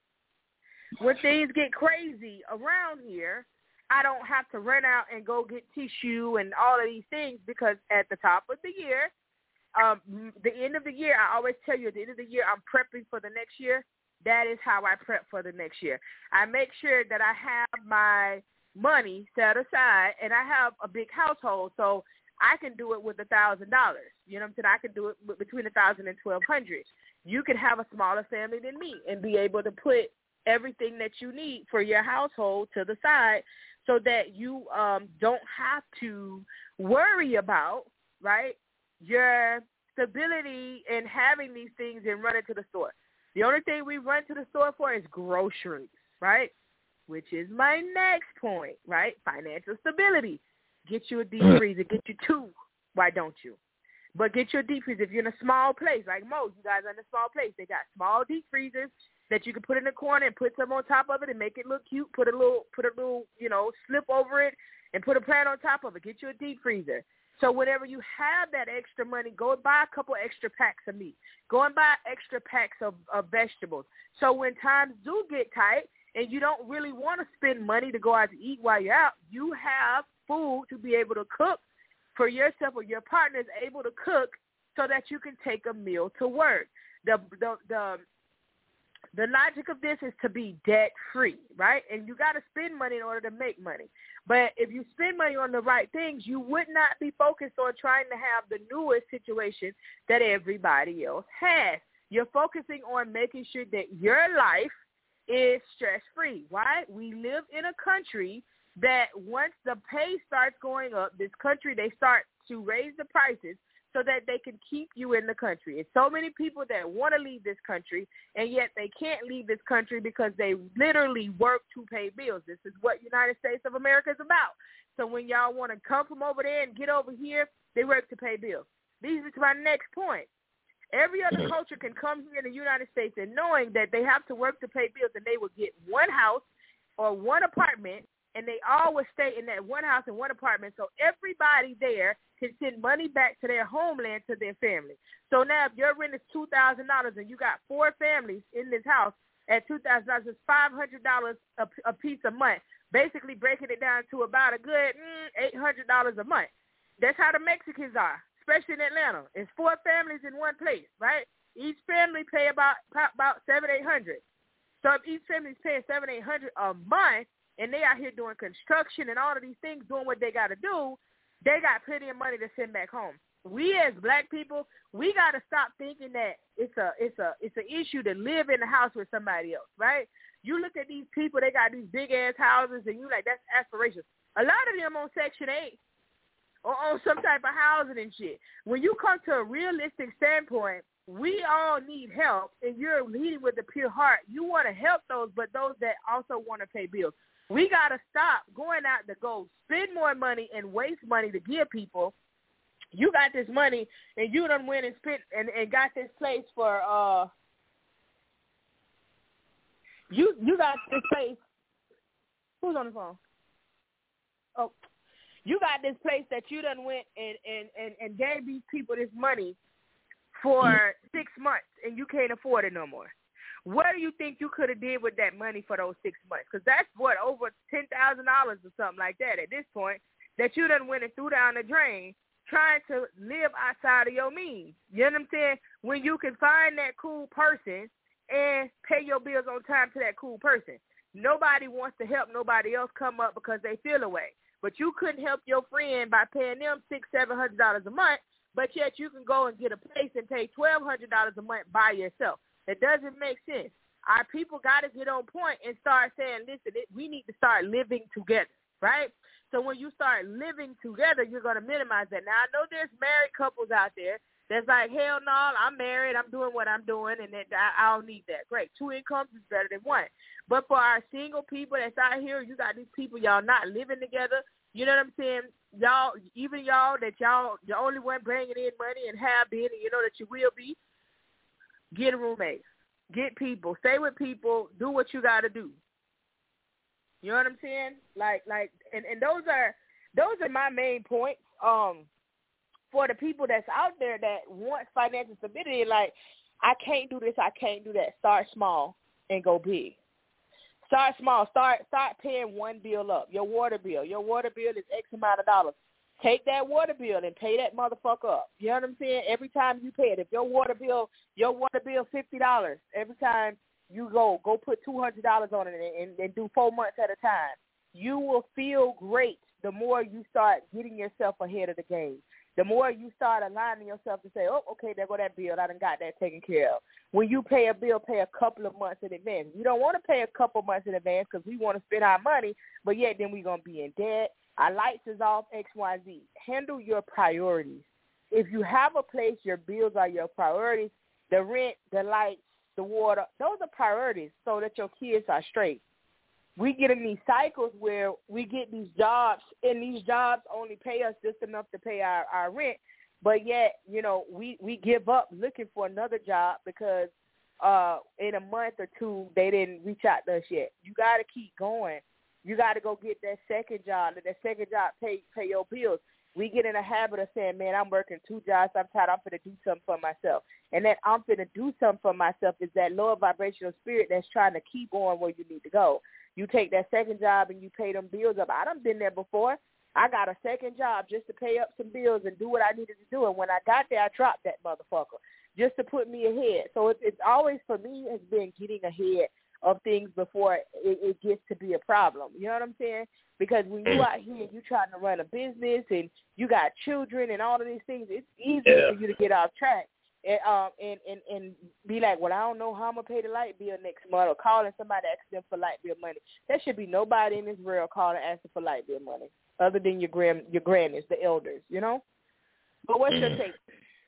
here, I don't have to run out and go get tissue and all of these things, because at the top of the year, the end of the year, I always tell you at the end of the year, I'm prepping for the next year. That is how I prep for the next year. I make sure that I have my money set aside, and I have a big household, so I can do it with $1,000. You know what I'm saying? I can do it with between $1,000 and $1,200. You can have a smaller family than me and be able to put everything that you need for your household to the side, so that you don't have to worry about, right, your stability in having these things and running to the store. The only thing we run to the store for is groceries, right, which is my next point, right, financial stability. Get you a deep freezer. Get you 2. Why don't you? But get your deep freezer. If you're in a small place, like Mo, you guys are in a small place, they got small deep freezers that you can put in the corner and put some on top of it and make it look cute. Put a little, slip over it and put a plant on top of it. Get you a deep freezer. So whenever you have that extra money, go and buy a couple extra packs of meat. Go and buy extra packs of vegetables. So when times do get tight and you don't really want to spend money to go out to eat while you're out, you have food to be able to cook for yourself, or your partner is able to cook, so that you can take a meal to work. The logic of this is to be debt-free, right? And you got to spend money in order to make money. But if you spend money on the right things, you would not be focused on trying to have the newest situation that everybody else has. You're focusing on making sure that your life is stress-free. Why? We live in a country that once the pay starts going up, this country, they start to raise the prices so that they can keep you in the country. It's so many people that want to leave this country, and yet they can't leave this country because they literally work to pay bills. This is what United States of America is about. So when y'all want to come from over there and get over here, they work to pay bills. These are my next point. Every other culture can come here in the United States and knowing that they have to work to pay bills, and they will get one house or one apartment, and they all will stay in that one house and one apartment, so everybody there can send money back to their homeland, to their family. So now if your rent is $2,000 and you got 4 families in this house at $2,000, it's $500 a piece a month, basically breaking it down to about a good $800 a month. That's how the Mexicans are, especially in Atlanta. It's 4 families in one place, right? Each family pay about $700-800. So if each family is paying $700-800 a month, and they out here doing construction and all of these things, doing what they got to do, they got plenty of money to send back home. We as black people, we got to stop thinking that it's an issue to live in the house with somebody else, right? You look at these people, they got these big-ass houses, and you like, that's aspirations. A lot of them on Section 8 or on some type of housing and shit. When you come to a realistic standpoint, we all need help, and you're leading with a pure heart. You want to help those, but those that also want to pay bills. We got to stop going out to go spend more money and waste money to give people. You got this money, and you done went and spent and got this place for you got this place. Who's on the phone? Oh, you got this place that you done went and gave these people this money for 6 months, and you can't afford it no more. What do you think you could have did with that money for those 6 months? Because that's over $10,000 or something like that at this point, that you done went and threw down the drain trying to live outside of your means. You know what I'm saying? When you can find that cool person and pay your bills on time to that cool person. Nobody wants to help nobody else come up because they feel away. But you couldn't help your friend by paying them $600-700 a month, but yet you can go and get a place and pay $1,200 a month by yourself. It doesn't make sense. Our people got to get on point and start saying, listen, we need to start living together, right? So when you start living together, you're going to minimize that. Now, I know there's married couples out there that's like, hell no, I'm married, I'm doing what I'm doing, and I don't need that. Great. 2 incomes is better than 1. But for our single people that's out here, you got these people, y'all not living together, You know what I'm saying? Y'all, even y'all that y'all the only one bringing in money and have been, and you know that you will be, get a roommate. Get people. Stay with people. Do what you got to do. You know what I'm saying? And those are my main points. For the people that's out there that want financial stability, like, I can't do this, I can't do that. Start small and go big. Start small. Start paying one bill up. Your water bill. Your water bill is X amount of dollars. Take that water bill and pay that motherfucker up. You know what I'm saying? Every time you pay it. If your water bill $50, every time you go put $200 on it and do 4 months at a time. You will feel great the more you start getting yourself ahead of the game. The more you start aligning yourself to say, oh, okay, there go that bill. I done got that taken care of. When you pay a bill, pay a couple of months in advance. You don't want to pay a couple months in advance because we want to spend our money, but yet then we're going to be in debt. Our lights is off, X, Y, Z. Handle your priorities. If you have a place, your bills are your priorities. The rent, the lights, the water, those are priorities so that your kids are straight. We get in these cycles where we get these jobs, and these jobs only pay us just enough to pay our rent, but yet, you know, we give up looking for another job because in a month or two, they didn't reach out to us yet. You got to keep going. You got to go get that second job. Let that second job pay your bills. We get in a habit of saying, man, I'm working 2 jobs. I'm tired. I'm going to do something for myself. And that I'm going to do something for myself is that lower vibrational spirit that's trying to keep going where you need to go. You take that second job and you pay them bills up. I done been there before. I got a second job just to pay up some bills and do what I needed to do. And when I got there, I dropped that motherfucker just to put me ahead. So it's always, for me, has been getting ahead of things before it gets to be a problem. You know what I'm saying? Because when you out here and you trying to run a business and you got children and all of these things, it's easier for you to get off track and be like, well, I don't know how I'm going to pay the light bill next month, or calling somebody asking them for light bill money. There should be nobody in this world calling asking for light bill money other than your grannies, the elders, you know? But what's your take?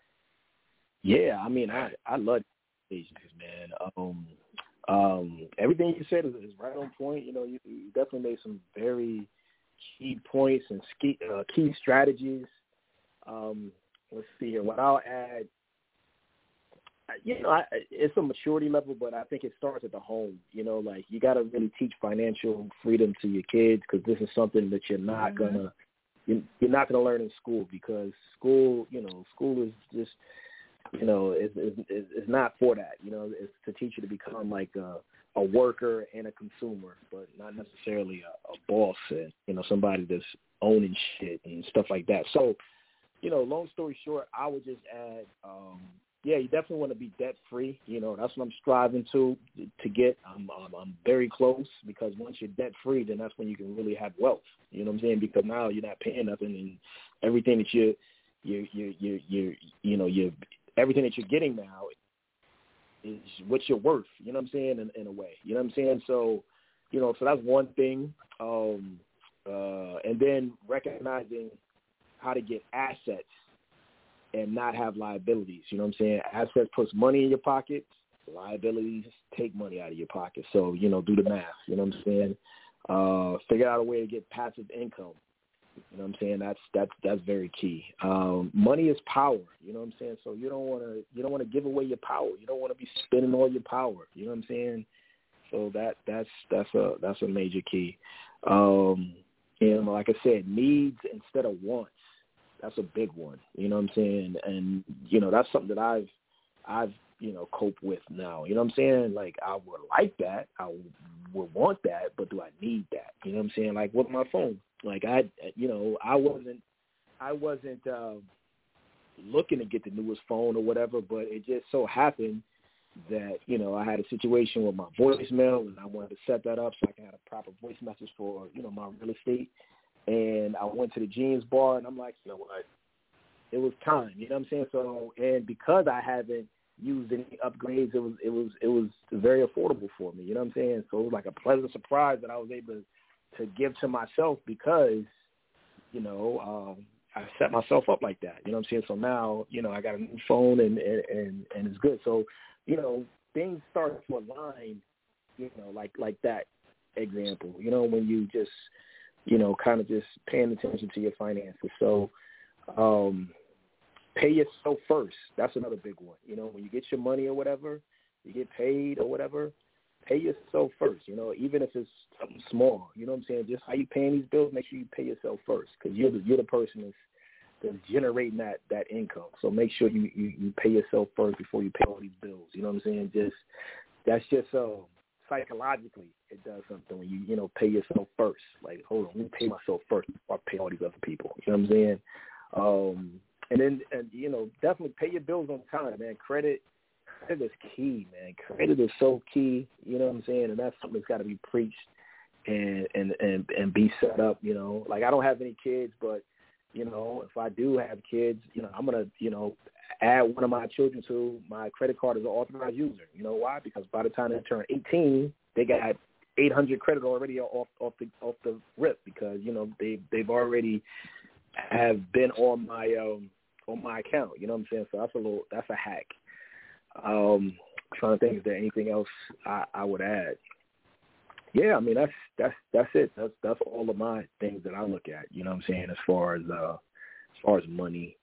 Yeah, I mean, I love these, man. Everything you said is right on point. You know, you definitely made some very key points and key strategies. Let's see here. What I'll add, it's a maturity level, but I think it starts at the home. You know, like, you got to really teach financial freedom to your kids, because this is something that you're not gonna learn in school, because school is just, it's not for that. You know, it's to teach you to become like a worker and a consumer, but not necessarily a boss and, somebody that's owning shit and stuff like that. So, long story short, I would just add, you definitely want to be debt free. That's what I'm striving to get. I'm very close, because once you're debt free, then that's when you can really have wealth. You know what I'm saying? Because now you're not paying nothing, and everything that everything that you're getting now is what you're worth. You know what I'm saying? In a way. You know what I'm saying? So, so that's one thing. And then recognizing how to get assets and not have liabilities. You know what I'm saying? Assets puts money in your pocket. Liabilities take money out of your pocket. So, do the math. You know what I'm saying? Figure out a way to get passive income. You know what I'm saying? That's very key. Money is power. You know what I'm saying? So you don't want to give away your power. You don't want to be spending all your power. You know what I'm saying? So that's a major key. And like I said, needs instead of wants. That's a big one. You know what I'm saying? And that's something that I've cope with now. You know what I'm saying? Like, I would like that. I would want that, but do I need that? You know what I'm saying? Like with my phone. Like, I wasn't looking to get the newest phone or whatever, but it just so happened that, I had a situation with my voicemail, and I wanted to set that up so I can have a proper voice message for, my real estate. And I went to the jeans bar, and I'm like, you know what? It was time. You know what I'm saying? So, and because I haven't used any upgrades, it was very affordable for me. You know what I'm saying? So it was like a pleasant surprise that I was able to give to myself, because, I set myself up like that. You know what I'm saying? So now, I got a new phone and it's good. So, things start to align, like that example, when you just kind of just paying attention to your finances. So pay yourself first. That's another big one. When you get your money or whatever, you get paid or whatever, pay yourself first, even if it's something small. You know what I'm saying? Just how you paying these bills, make sure you pay yourself first, because you're the person that's generating that income. So make sure you pay yourself first before you pay all these bills. You know what I'm saying? That's just psychologically it does something when you pay yourself first. Like, hold on, let me pay myself first before I pay all these other people. You know what I'm saying? And then definitely pay your bills on time, man. Credit is key, man. Credit is so key. You know what I'm saying? And that's something that's got to be preached and be set up. Like, I don't have any kids, but if I do have kids, I'm gonna add one of my children to my credit card as an authorized user. You know why? Because by the time they turn 18, they got 800 credit already off the rip, because they've already have been on my account. You know what I'm saying? So that's a hack. Trying to think, is there anything else I would add? Yeah, I mean that's it. That's all of my things that I look at. You know what I'm saying? As far as money,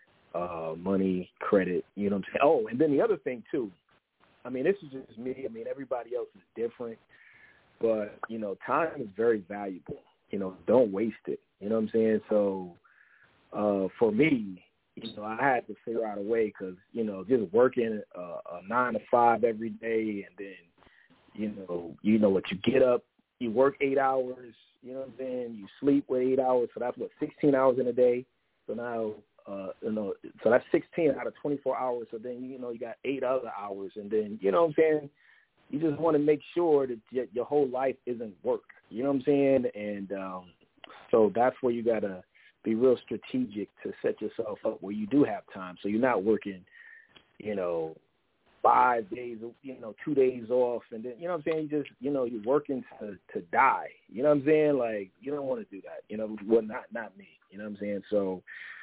credit. You know what I'm saying? Oh, and then the other thing too. I mean, this is just me. I mean, everybody else is different, but time is very valuable. Don't waste it. You know what I'm saying? So for me, I had to figure out a way, because just working a 9 to 5 every day, and then what, you get up, you work 8 hours, you know what I'm saying, you sleep with 8 hours, so that's 16 hours in a day. So now so that's 16 out of 24 hours. So then you got 8 other hours, and then you know what I'm saying, you just want to make sure that your whole life isn't work. You know what I'm saying? And so that's where you gotta be real strategic to set yourself up where you do have time, so you're not working 5 days, 2 days off, and then, you know what I'm saying, you just, you're working to die. You know what I'm saying? Like, you don't want to do that. Well, not me. You know what I'm saying? So,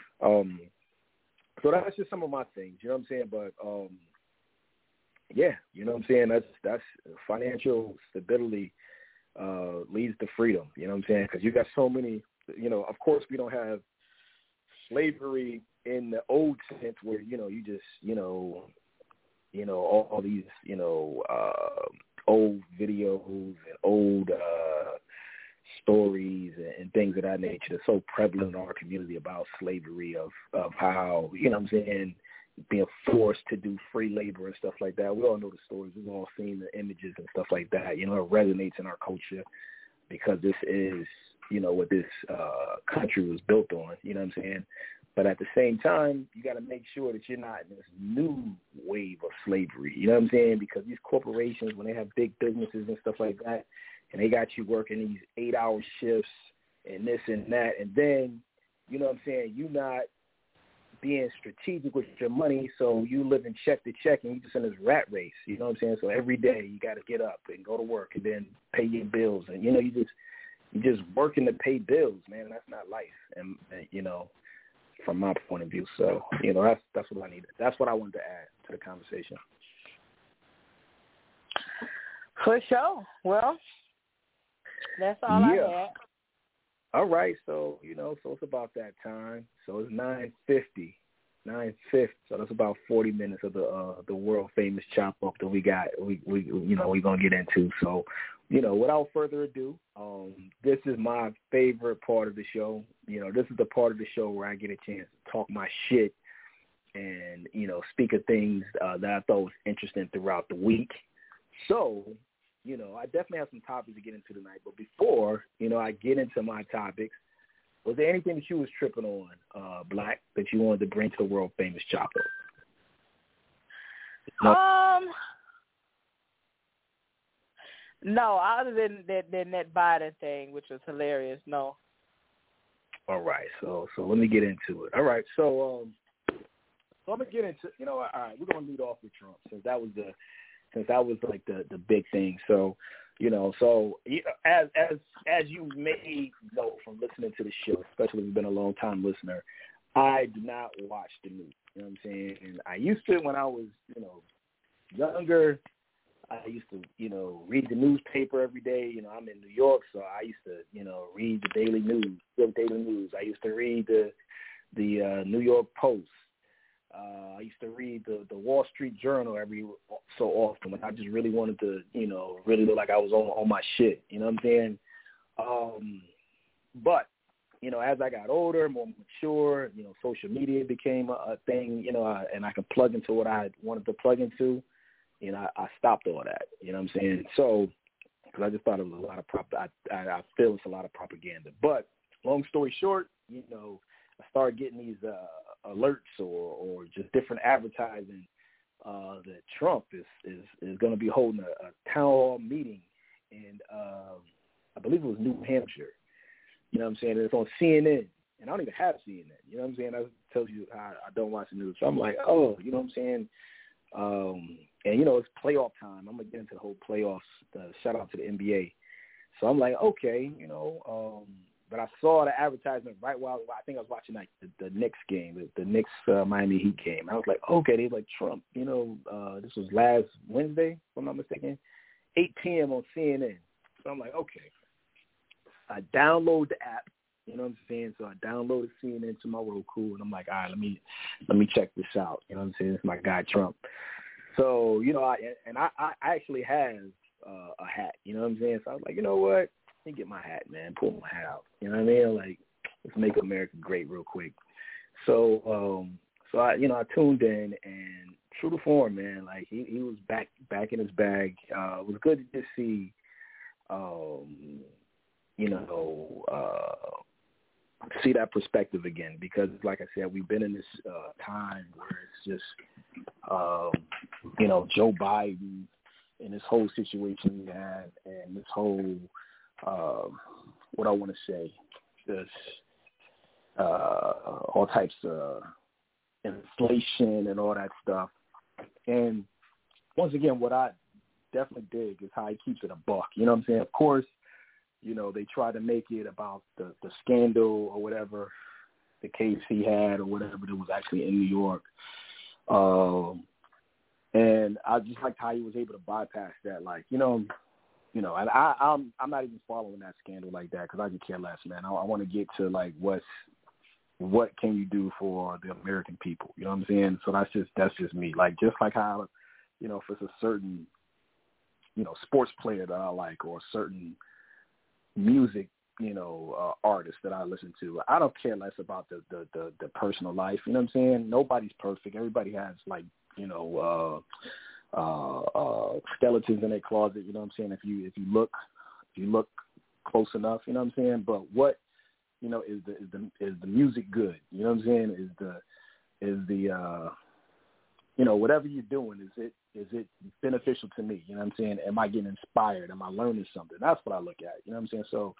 so that's just some of my things. You know what I'm saying? But, yeah, you know what I'm saying? That's financial stability leads to freedom. You know what I'm saying? Because you got so many, of course we don't have slavery in the old sense where, you just, all these, old videos and old stories and things of that nature that's so prevalent in our community about slavery, of how, you know what I'm saying, being forced to do free labor and stuff like that. We all know the stories. We've all seen the images and stuff like that. It resonates in our culture, because this is, what this country was built on. You know what I'm saying? But at the same time, you got to make sure that you're not in this new wave of slavery. You know what I'm saying? Because these corporations, when they have big businesses and stuff like that, and they got you working these 8-hour shifts and this and that, and then, you know what I'm saying, you not being strategic with your money, so you live in check to check, and you just in this rat race. You know what I'm saying? So every day you got to get up and go to work and then pay your bills, and you just working to pay bills, man. That's not life, and from my point of view. So, that's what I needed. That's what I wanted to add to the conversation. For sure. Well, that's all I had. All right. So, so it's about that time. So it's 9:50. So that's about 40 minutes of the world famous chop up that we got. We're going to get into. So, without further ado, this is my favorite part of the show. This is the part of the show where I get a chance to talk my shit and, speak of things that I thought was interesting throughout the week. So, I definitely have some topics to get into tonight. But before, I get into my topics, was there anything that you was tripping on, Black, that you wanted to bring to the world famous chopper? No, other than that Biden thing, which was hilarious. No. All right, so let me get into it. All right, so I'm gonna get into. All right, we're gonna lead off with Trump since that was like the big thing. So, as you may know from listening to the show, especially if you've been a long time listener, I do not watch the news. You know what I'm saying? And I used to when I was, younger. I used to, read the newspaper every day. I'm in New York, so I used to, read the daily news. I used to read the New York Post. I used to read the Wall Street Journal every so often when I just really wanted to, really look like I was on my shit. You know what I'm saying? But, as I got older, more mature, social media became a thing, and I could plug into what I wanted to plug into. I stopped all that. You know what I'm saying? So, because I just thought it was a lot of I feel it's a lot of propaganda. But long story short, I started getting these alerts or just different advertising that Trump is going to be holding a town hall meeting in, I believe it was New Hampshire. You know what I'm saying? And it's on CNN. And I don't even have CNN. You know what I'm saying? That tells you I don't watch the news. So I'm like, oh, you know what I'm saying? And, it's playoff time. I'm going to get into the whole playoffs. Shout out to the NBA. So I'm like, okay, but I saw the advertisement right while I think I was watching like the Knicks game, the Knicks Miami Heat game. I was like, okay, they like Trump. This was last Wednesday, if I'm not mistaken, 8 p.m. on CNN. So I'm like, okay. I download the app. You know what I'm saying? So I downloaded CNN to my Roku, and I'm like, all right, let me check this out. You know what I'm saying? It's my guy Trump. So I actually have a hat. You know what I'm saying? So I was like, you know what? Let me get my hat, man. Pull my hat out. You know what I mean? Like, let's make America great real quick. So I tuned in, and true to form, man. Like he was back in his bag. It was good to just see, see that perspective again, because like I said, we've been in this time where it's just, Joe Biden and this whole situation we had, and this whole, what I want to say, this all types of inflation and all that stuff. And once again, what I definitely dig is how he keeps it a buck. You know what I'm saying? Of course, they try to make it about the scandal or whatever, the case he had or whatever that was actually in New York. And I just liked how he was able to bypass that. Like, and I'm not even following that scandal like that because I can care less, man. I want to get to like what can you do for the American people? You know what I'm saying? So that's just me. Like, just like how, if it's a certain, sports player that I like, or a certain music, artists that I listen to, I don't care less about the personal life. You know what I'm saying? Nobody's perfect. Everybody has like, skeletons in their closet. You know what I'm saying? If you look close enough, you know what I'm saying? But what, is the music good? You know what I'm saying? Is the whatever you're doing, is it beneficial to me? You know what I'm saying? Am I getting inspired? Am I learning something? That's what I look at. You know what I'm saying? So,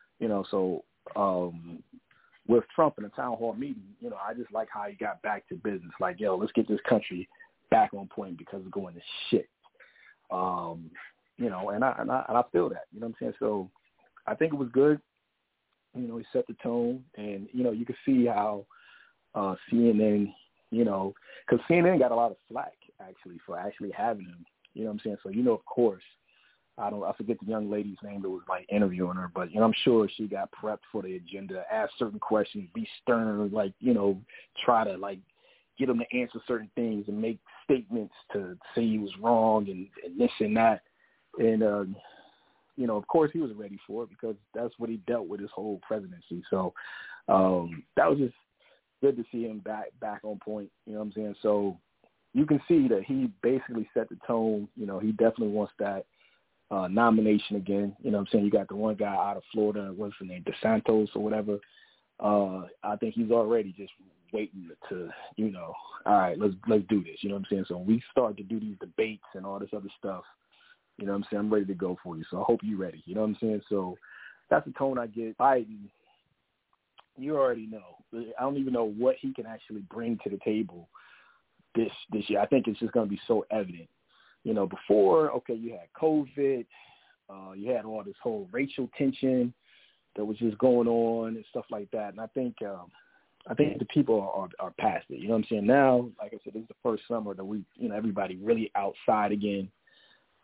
with Trump in the town hall meeting, I just like how he got back to business. Like, let's get this country back on point because it's going to shit. And I feel that. You know what I'm saying? So I think it was good. He set the tone, and you could see how CNN, because CNN got a lot of flack actually for actually having him. You know what I'm saying? So of course, I forget the young lady's name that was like interviewing her, but I'm sure she got prepped for the agenda, ask certain questions, be stern, like try to like get him to answer certain things and make statements to say he was wrong and this and that, and of course he was ready for it because that's what he dealt with his whole presidency. So that was just good to see him back on point. You know what I'm saying? So you can see that he basically set the tone. He definitely wants that nomination again. You know what I'm saying? You got the one guy out of Florida, what's his name, DeSantis or whatever. I think he's already just waiting to, all right, let's do this. You know what I'm saying? So when we start to do these debates and all this other stuff, you know what I'm saying, I'm ready to go for you. So I hope you're ready. You know what I'm saying? So that's the tone I get. Biden, you already know. I don't even know what he can actually bring to the table this year. I think it's just going to be so evident. Before, okay, you had COVID, you had all this whole racial tension that was just going on and stuff like that. And I think the people are past it. You know what I'm saying? Now, like I said, this is the first summer that we, everybody really outside again.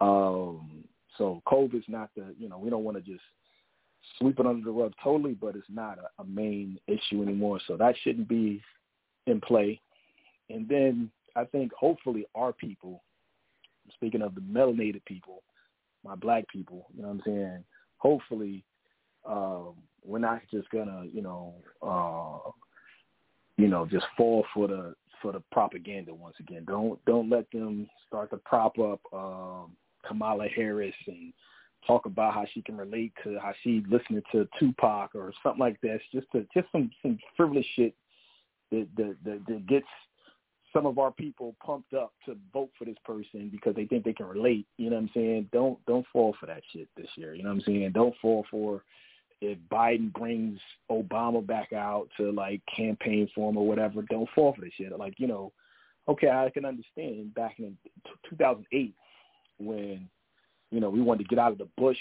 So COVID's not we don't want to just sweep it under the rug totally, but it's not a main issue anymore. So that shouldn't be in play. And then I think hopefully our people, speaking of the melanated people, my black people, you know what I'm saying, hopefully we're not just gonna, just fall for the propaganda once again. Don't let them start to prop up Kamala Harris and talk about how she can relate to how she listening to Tupac or something like that. It's just some frivolous shit that gets some of our people pumped up to vote for this person because they think they can relate. You know what I'm saying? Don't fall for that shit this year. You know what I'm saying? Don't fall for if Biden brings Obama back out to like campaign for him or whatever. Don't fall for this shit. Like, okay, I can understand back in 2008 when, we wanted to get out of the Bush,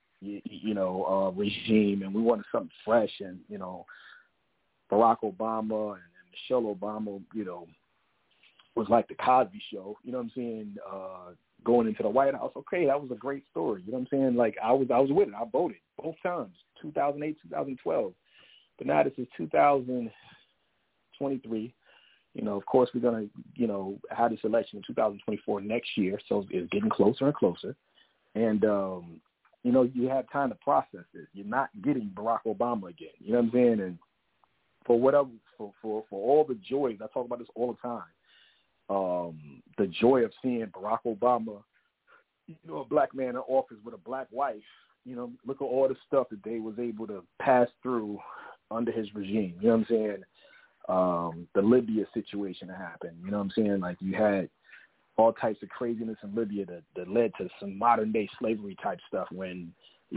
regime, and we wanted something fresh, and, Barack Obama and Michelle Obama, was like the Cosby Show, you know what I'm saying, going into the White House. Okay, that was a great story, you know what I'm saying? Like, I was with it. I voted both times, 2008, 2012. But now this is 2023. Of course, we're going to, have this election in 2024 next year, so it's getting closer and closer. And, you have time to process this. You're not getting Barack Obama again, you know what I'm saying? And for whatever, for all the joys, I talk about this all the time, the joy of seeing Barack Obama, a black man in office with a black wife, look at all the stuff that they was able to pass through under his regime, you know what I'm saying? The Libya situation that happened, you know what I'm saying? Like, you had all types of craziness in Libya that led to some modern day slavery type stuff when,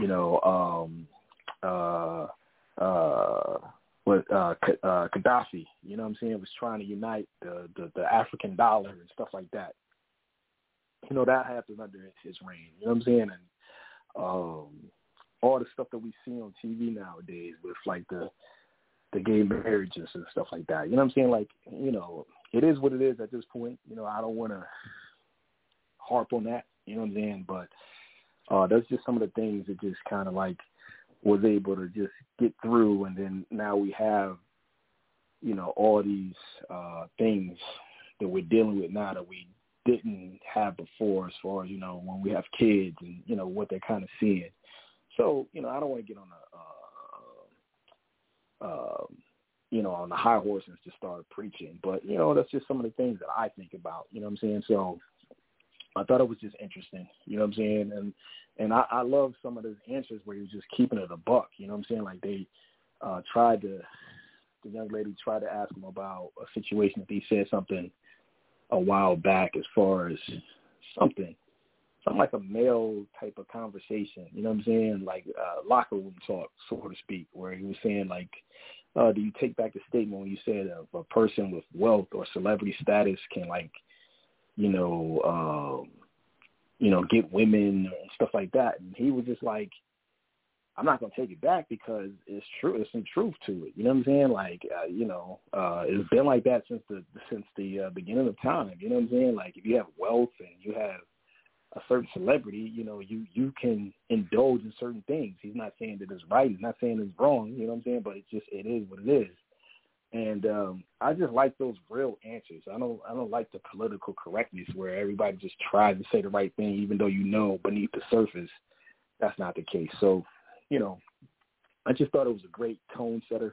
Gaddafi, you know what I'm saying, was trying to unite the African dollar and stuff like that. That happened under his reign, you know what I'm saying? And all the stuff that we see on TV nowadays with like the gay marriages and stuff like that, you know what I'm saying? Like, it is what it is at this point. I don't want to harp on that, you know what I'm saying? But that's just some of the things that just kind of like was able to just get through. And then now we have, all these things that we're dealing with now that we didn't have before as far as, when we have kids and, what they're kind of seeing. So, I don't want to get on on the high horse and just start preaching. But, that's just some of the things that I think about, you know what I'm saying? So I thought it was just interesting, you know what I'm saying? And I love some of those answers where he was just keeping it a buck, you know what I'm saying? Like they the young lady tried to ask him about a situation that he said something a while back as far as something like a male type of conversation, you know what I'm saying? Like locker room talk, so to speak, where he was saying like, do you take back the statement when you said a person with wealth or celebrity status can like, get women and stuff like that? And he was just like, I'm not going to take it back because it's true. There's some truth to it. You know what I'm saying? Like, it's been like that since the beginning of time. You know what I'm saying? Like, if you have wealth and you have a certain celebrity, you can indulge in certain things. He's not saying that it's right. He's not saying it's wrong. You know what I'm saying? But it is what it is. And I just like those real answers. I don't like the political correctness where everybody just tries to say the right thing, even though beneath the surface that's not the case. So, I just thought it was a great tone setter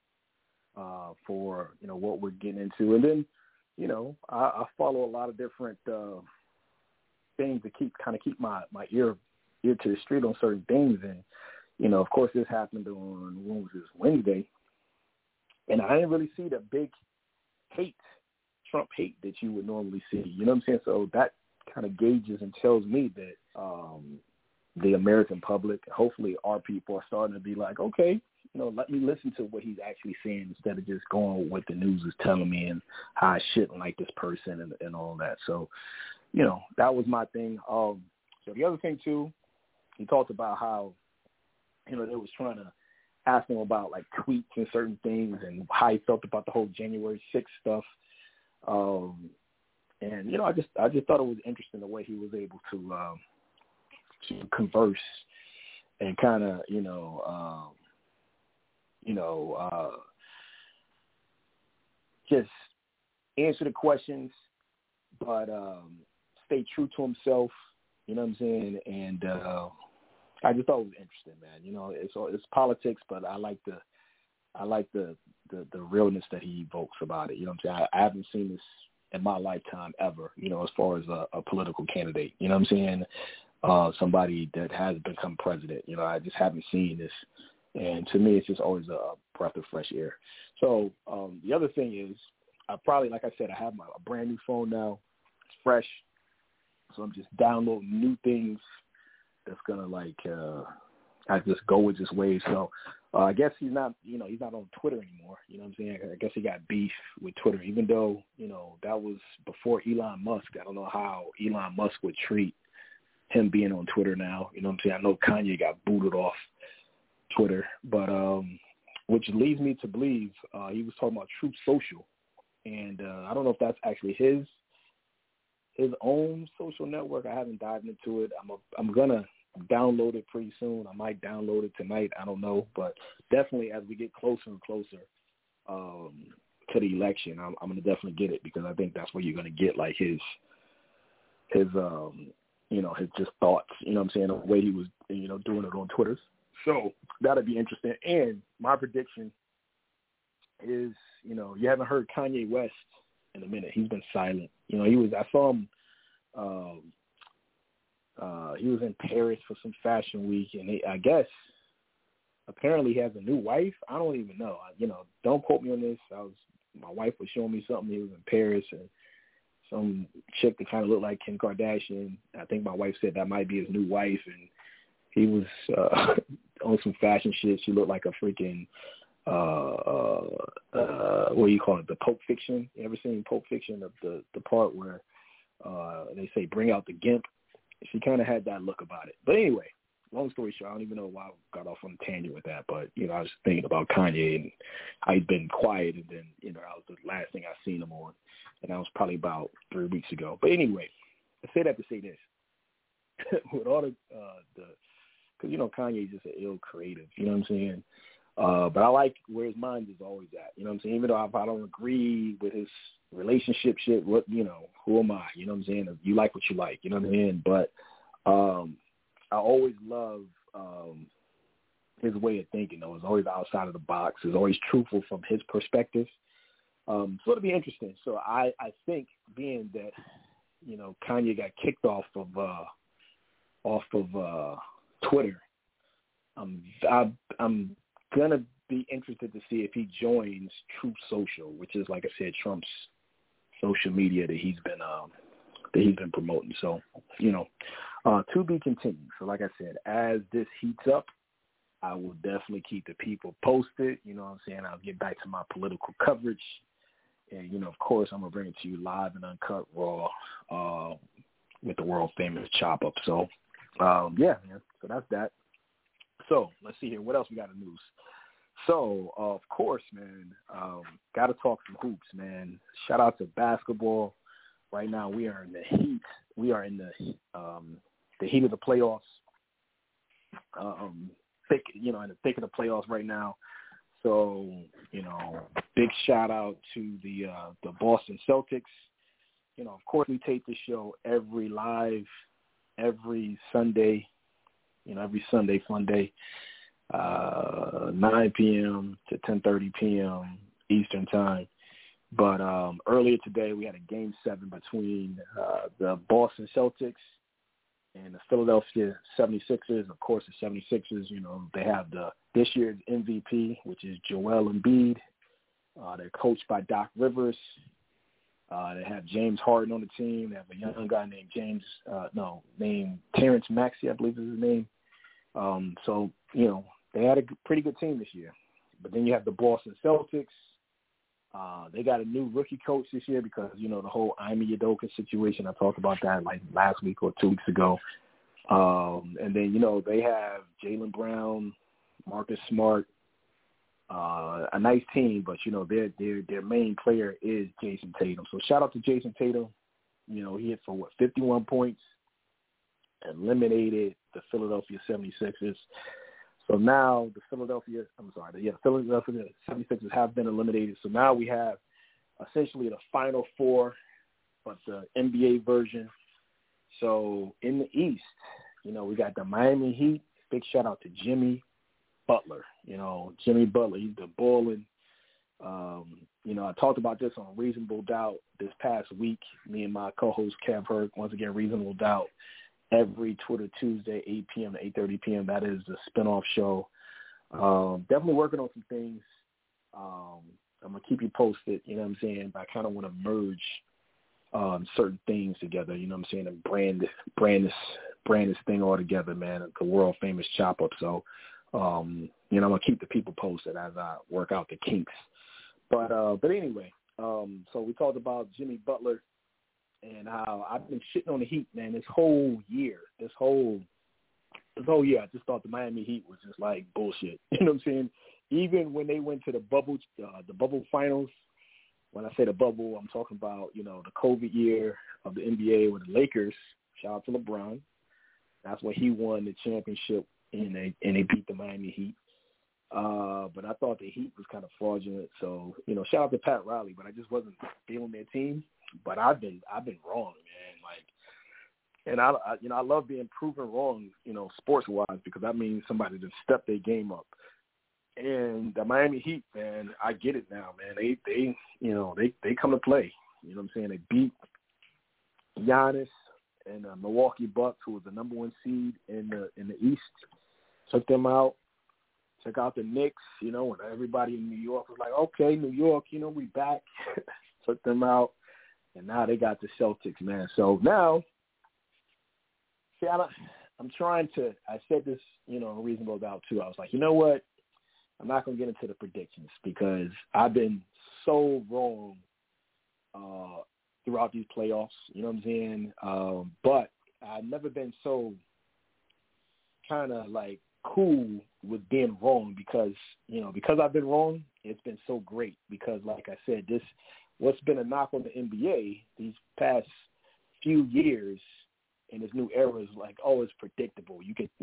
for what we're getting into. And then, I follow a lot of different things to keep my ear to the street on certain things. And of course, this happened on Wednesday. And I didn't really see the big Trump hate that you would normally see. You know what I'm saying? So that kind of gauges and tells me that the American public, hopefully our people, are starting to be like, okay, let me listen to what he's actually saying instead of just going with what the news is telling me and how I shouldn't like this person and all that. So, that was my thing. So the other thing, too, he talked about how, they was trying to ask him about like tweets and certain things and how he felt about the whole January 6th stuff. And I just thought it was interesting the way he was able to to converse and kind of, just answer the questions, but stay true to himself. You know what I'm saying? And I just thought it was interesting, man. You know, it's politics, but I like the realness that he evokes about it. You know what I'm saying? I haven't seen this in my lifetime ever, you know, as far as a political candidate. You know what I'm saying? Somebody that has become president. You know, I just haven't seen this. And to me, it's just always a breath of fresh air. So the other thing is, I probably, like I said, I have a brand new phone now. It's fresh. So I'm just downloading new things that's going to, I just go with this wave. So I guess he's not on Twitter anymore. You know what I'm saying? I guess he got beef with Twitter, even though, you know, that was before Elon Musk. I don't know how Elon Musk would treat him being on Twitter now. You know what I'm saying? I know Kanye got booted off Twitter, but which leads me to believe he was talking about Truth Social. And I don't know if that's actually his own social network. I haven't dived into it. I'm gonna download it pretty soon. I might download it tonight. I don't know, but definitely as we get closer and closer to the election, I'm gonna definitely get it, because I think that's where you're gonna get like his his just thoughts. You know what I'm saying? The way he was doing it on Twitter. So that'll be interesting. And my prediction is, you haven't heard Kanye West in a minute. He's been silent. I saw him, he was in Paris for some fashion week, and I guess apparently he has a new wife. I don't even know. Don't quote me on this. My wife was showing me something. He was in Paris, and some chick that kind of looked like Kim Kardashian. I think my wife said that might be his new wife, and he was on some fashion shit. She looked like a freaking what do you call it? The Pulp Fiction. You ever seen Pulp Fiction? The part where they say bring out the gimp. She kind of had that look about it. But anyway, long story short, I don't even know why I got off on a tangent with that. But I was thinking about Kanye and how he's been quiet, and then that was the last thing I seen him on, and that was probably about 3 weeks ago. But anyway, I say that to say this: with all because Kanye's just an ill creative. You know what I'm saying? But I like where his mind is always at. You know what I'm saying? Even though if I don't agree with his relationship shit, who am I? You know what I'm saying? You like what you like. You know what I'm saying? But I always love his way of thinking, though. It's always outside of the box. It's always truthful from his perspective. So it'll be interesting. So I think, being that, Kanye got kicked off of Twitter, I'm gonna be interested to see if he joins Truth Social, which is, like I said, Trump's social media that he's been promoting. So, to be continued. So, like I said, as this heats up, I will definitely keep the people posted. You know what I'm saying? I'll get back to my political coverage. And, of course, I'm going to bring it to you live and uncut, raw, with the world-famous Chop Up. So, yeah, man. So that's that. So let's see here. What else we got in news? So, of course, man, got to talk some hoops, man. Shout out to basketball. Right now we are in the heat. We are in the heat of the playoffs. In the thick of the playoffs right now. So, big shout out to the Boston Celtics. Of course, we tape this show every Sunday. Every Sunday fun day, 9 p.m. to 10:30 p.m. Eastern time. But earlier today, we had a Game 7 between the Boston Celtics and the Philadelphia 76ers. Of course, the 76ers, they have this year's MVP, which is Joel Embiid. They're coached by Doc Rivers. They have James Harden on the team. They have a young guy named named Terrence Maxey, I believe is his name. So, they had a pretty good team this year. But then you have the Boston Celtics. They got a new rookie coach this year because, the whole Ime Udoka situation. I talked about that like last week or 2 weeks ago. And then, they have Jaylen Brown, Marcus Smart, a nice team, but, their main player is Jason Tatum. So shout out to Jason Tatum. He hit for 51 points, eliminated the Philadelphia 76ers. So now the Philadelphia 76ers have been eliminated. So now we have essentially the Final Four, but the NBA version. So in the East, we got the Miami Heat. Big shout out to Jimmy Butler. Jimmy Butler, he's been balling. I talked about this on Reasonable Doubt this past week. Me and my co-host Kev Herc, once again, Reasonable Doubt, every Twitter Tuesday, 8 p.m. to 8:30 p.m. That is the spinoff show. Definitely working on some things. I'm going to keep you posted, but I kind of want to merge certain things together, and brand this thing all together, man, the world famous chop up. So, I'm going to keep the people posted as I work out the kinks. But anyway, so we talked about Jimmy Butler and how I've been shitting on the Heat, man, this whole year. This whole year, I just thought the Miami Heat was just like bullshit. You know what I'm saying? Even when they went to the bubble finals, when I say the bubble, I'm talking about, the COVID year of the NBA with the Lakers. Shout out to LeBron. That's when he won the championship, and they beat the Miami Heat. But I thought the Heat was kind of fraudulent. So, shout out to Pat Riley, but I just wasn't feeling their team. But I've been wrong, man. And I love being proven wrong, sports wise, because that means somebody just stepped their game up. And the Miami Heat, man, I get it now, man. They come to play. You know what I'm saying? They beat Giannis and Milwaukee Bucks, who was the number 1 seed in the East. Took them out. Took out the Knicks, when everybody in New York was like, okay, New York, we back. Took them out. And now they got the Celtics, man. So now, I'm trying to, I said this, Reasonable Doubt too. I was like, you know what? I'm not going to get into the predictions because I've been so wrong throughout these playoffs. You know what I'm saying? But I've never been so kind of like cool with being wrong because I've been wrong, it's been so great because, like I said, what's been a knock on the NBA these past few years in this new era is like, oh, it's predictable. You can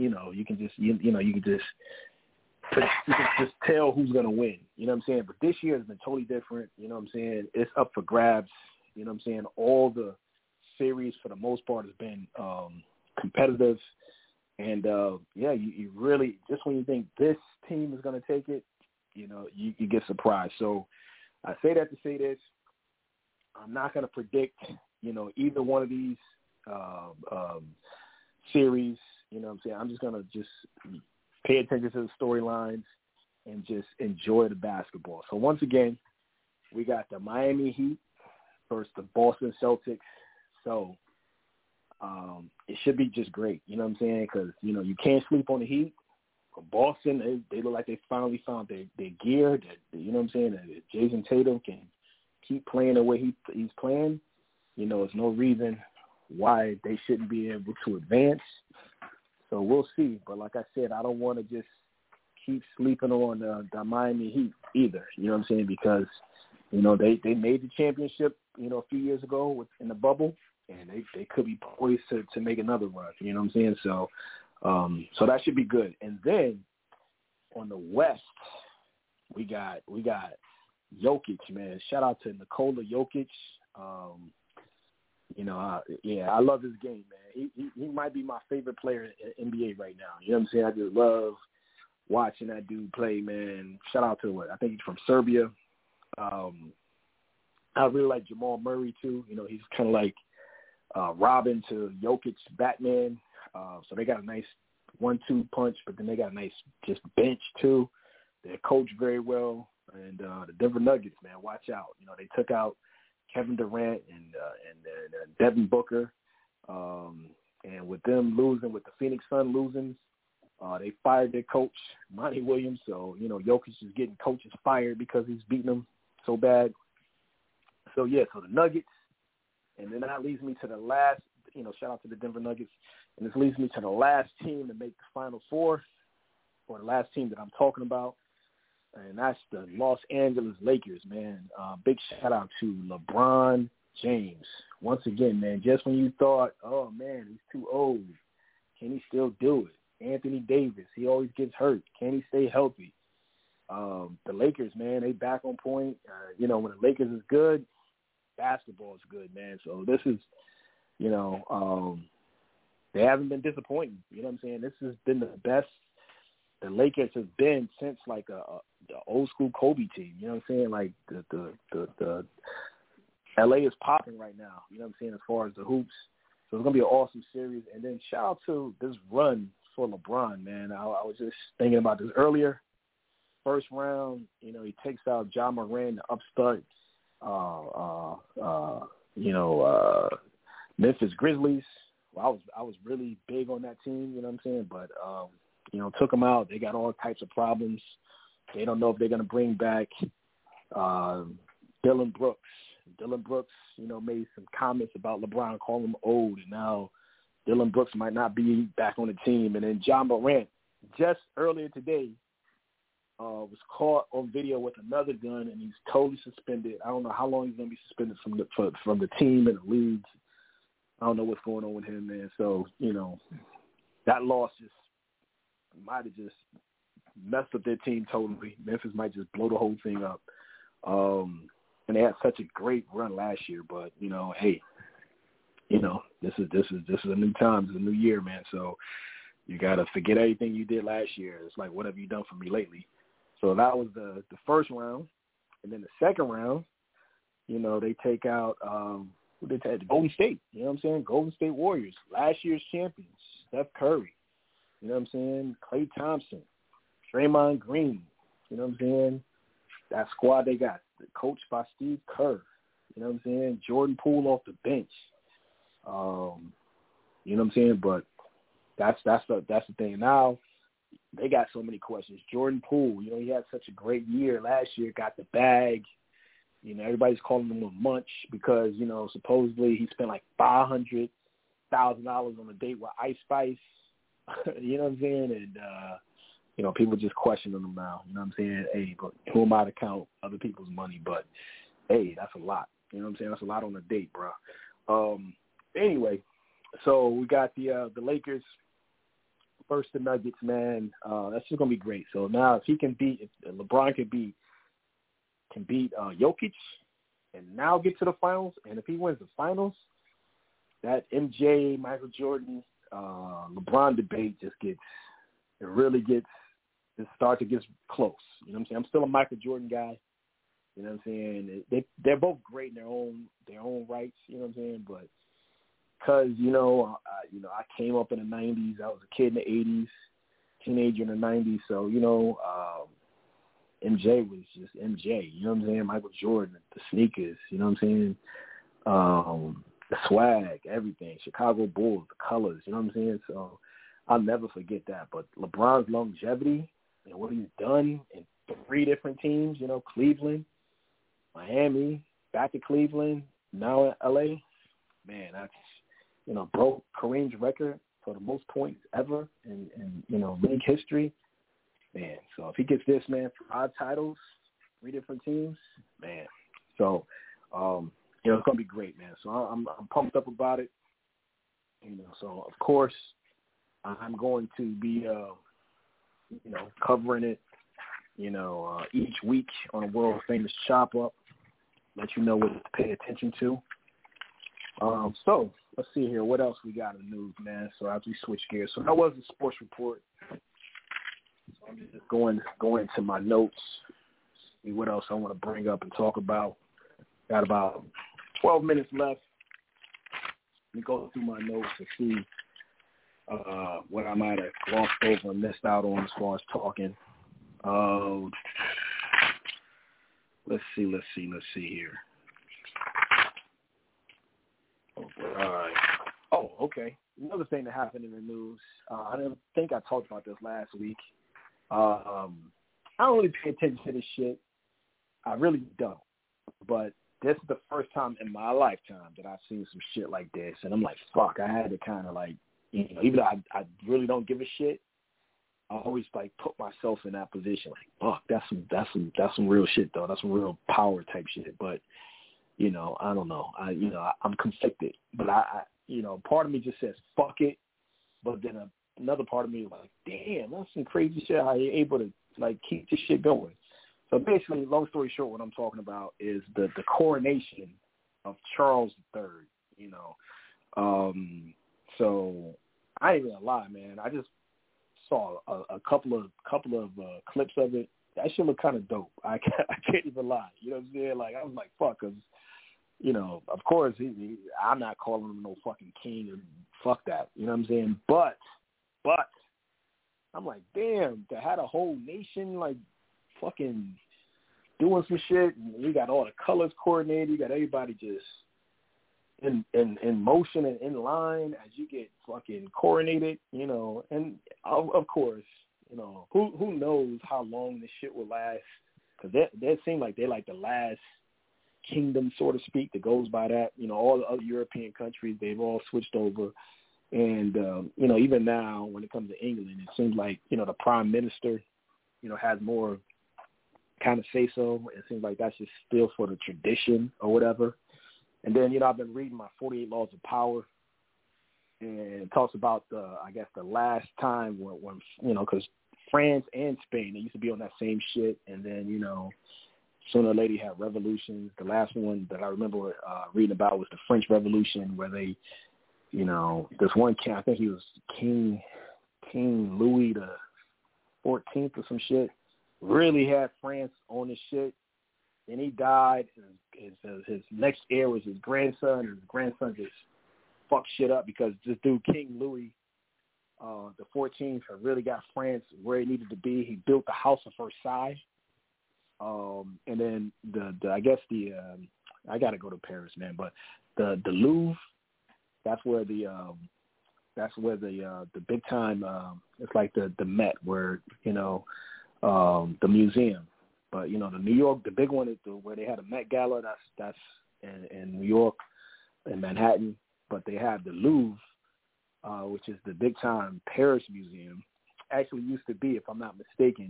just tell who's going to win. You know what I'm saying? But this year has been totally different. You know what I'm saying? It's up for grabs. You know what I'm saying? All the series, for the most part, has been competitive. And, you really, just when you think this team is going to take it, you get surprised. So I say that to say this. I'm not going to predict, either one of these series. You know what I'm saying? I'm just going to pay attention to the storylines and just enjoy the basketball. So once again, we got the Miami Heat versus the Boston Celtics. So it should be just great. You know what I'm saying? Because, you can't sleep on the Heat. For Boston, they look like they finally found their gear. You know what I'm saying? That Jason Tatum can keep playing the way he's playing. There's no reason why they shouldn't be able to advance. So we'll see. But like I said, I don't want to just keep sleeping on the Miami Heat either. You know what I'm saying? Because, they made the championship, a few years ago in the bubble, and they could be poised to make another run. You know what I'm saying? So so that should be good. And then on the West, we got Jokic, man. Shout out to Nikola Jokic. I love his game, man. He might be my favorite player in NBA right now. You know what I'm saying? I just love watching that dude play, man. Shout out to I think he's from Serbia. I really like Jamal Murray too. He's kind of like Robin to Jokic, Batman. So they got a nice 1-2 punch, but then they got a nice just bench too. They're coached very well. And the Denver Nuggets, man, watch out. They took out Kevin Durant and Devin Booker. And with them losing, with the Phoenix Suns losing, they fired their coach, Monty Williams. So, Jokic is getting coaches fired because he's beating them so bad. So, so the Nuggets. And then that leads me to the last, shout out to the Denver Nuggets. And this leads me to the last team to make the Final Four, or the last team that I'm talking about. And that's the Los Angeles Lakers, man. Big shout out to LeBron James. Once again, man, just when you thought, oh, man, he's too old, Can he still do it? Anthony Davis, he always gets hurt. Can he stay healthy? The Lakers, man, they back on point. When the Lakers is good, basketball is good, man. So this is, they haven't been disappointing. You know what I'm saying? This has been the best the Lakers have been since like the old school Kobe team. You know what I'm saying? Like the LA is popping right now. You know what I'm saying? As far as the hoops, so it's gonna be an awesome series. And then shout out to this run for LeBron, man. I was just thinking about this earlier. First round, he takes out Ja Morant, the upstart, Memphis Grizzlies. Well, I was really big on that team, you know what I'm saying? But, took them out. They got all types of problems. They don't know if they're going to bring back Dylan Brooks. Dylan Brooks, made some comments about LeBron calling him old, and now Dylan Brooks might not be back on the team. And then Ja Morant, just earlier today, was caught on video with another gun, and he's totally suspended. I don't know how long he's going to be suspended from the team and the leagues. I don't know what's going on with him, man. So, that loss might have just messed up their team totally. Memphis might just blow the whole thing up. And they had such a great run last year, but hey, this is a new time, it's a new year, man. So you gotta forget everything you did last year. It's like, what have you done for me lately? So that was the first round, and then the second round, they take out who they take? Golden State. You know what I'm saying? Golden State Warriors, last year's champions. Steph Curry. You know what I'm saying? Klay Thompson, Draymond Green. You know what I'm saying? That squad they got, coached by Steve Kerr. You know what I'm saying? Jordan Poole off the bench. You know what I'm saying? But that's the thing. Now they got so many questions. Jordan Poole, he had such a great year last year, got the bag. Everybody's calling him a munch because, supposedly he spent like $500,000 on a date with Ice Spice. You know what I'm saying? And, people just questioning him now. You know what I'm saying? Hey, but who am I to count other people's money? But, hey, that's a lot. You know what I'm saying? That's a lot on a date, bro. Anyway, so we got the Lakers versus the Nuggets, man. That's just going to be great. So now if LeBron can beat Jokic and now get to the finals, and if he wins the finals, that MJ, Michael Jordan, LeBron debate starts to get close. You know what I'm saying? I'm still a Michael Jordan guy. You know what I'm saying? They're both great in their own rights. You know what I'm saying? But because I came up in the '90s, I was a kid in the '80s, teenager in the '90s. So MJ was just MJ. You know what I'm saying? Michael Jordan, the sneakers. You know what I'm saying? The swag, everything. Chicago Bulls, the colors. You know what I'm saying? So I'll never forget that. But LeBron's longevity and what he's done in 3 different teams, Cleveland, Miami, back to Cleveland, now in LA, man, that's, broke Kareem's record for the most points ever in league history. Man, so if he gets this, man, 5 titles, 3 different teams, man. So, it's going to be great, man. So I'm pumped up about it. So, of course, I'm going to be, covering it, each week on a world famous Chop Up. Let you know what to pay attention to. So let's see here. What else we got in the news, man? So as we switch gears. So that was the sports report. So I'm just going to my notes, see what else I want to bring up and talk about. Got about 12 minutes left. Let me go through my notes and see what I might have glossed over and missed out on as far as talking. Let's see here. All right. Oh, okay. Another thing that happened in the news. I didn't think I talked about this last week. I don't really pay attention to this shit. I really don't. But this is the first time in my lifetime that I've seen some shit like this, and I'm like, fuck. I had to kind of like, even though I really don't give a shit, I always like put myself in that position. Like, fuck, that's some real shit though. That's some real power type shit. But I don't know. I'm conflicted. But I part of me just says fuck it. But then another part of me was like, damn, that's some crazy shit how you're able to, like, keep this shit going. So basically, long story short, what I'm talking about is the coronation of Charles III, you know. So I ain't gonna lie, man. I just saw a couple of clips of it. That shit looked kind of dope. I can't even lie. You know what I'm saying? Like, I was like, fuck, because, you know, of course, I'm not calling him no fucking king and fuck that. You know what I'm saying? But I'm like, damn, to have a whole nation, like, fucking doing some shit, and you got all the colors coordinated, you got everybody just in motion and in line as you get fucking coronated, you know, and of course, you know, who knows how long this shit will last, because that seem like they're like the last kingdom, so to speak, that goes by that. You know, all the other European countries, they've all switched over. And, you know, even now when it comes to England, it seems like, you know, the prime minister, you know, has more kind of say-so. It seems like that's just still for the tradition or whatever. And then, you know, I've been reading my 48 Laws of Power, and it talks about, I guess, the last time when you know, because France and Spain, they used to be on that same shit. And then, you know, sooner or later you have revolutions. The last one that I remember reading about was the French Revolution, where they, you know, this one king, I think he was King Louis the 14th or some shit, really had France on his shit. Then he died. His next heir was his grandson, and his grandson just fucked shit up because this dude, King Louis the 14th, had really got France where it needed to be. He built the House of Versailles. And then I guess I got to go to Paris, man, but the Louvre, that's where the big time, it's like the Met, where, you know, the museum. But, you know, the New York, the big one is where they had a Met Gala. That's in New York, in Manhattan. But they have the Louvre, which is the big time Paris museum. Actually used to be, if I'm not mistaken,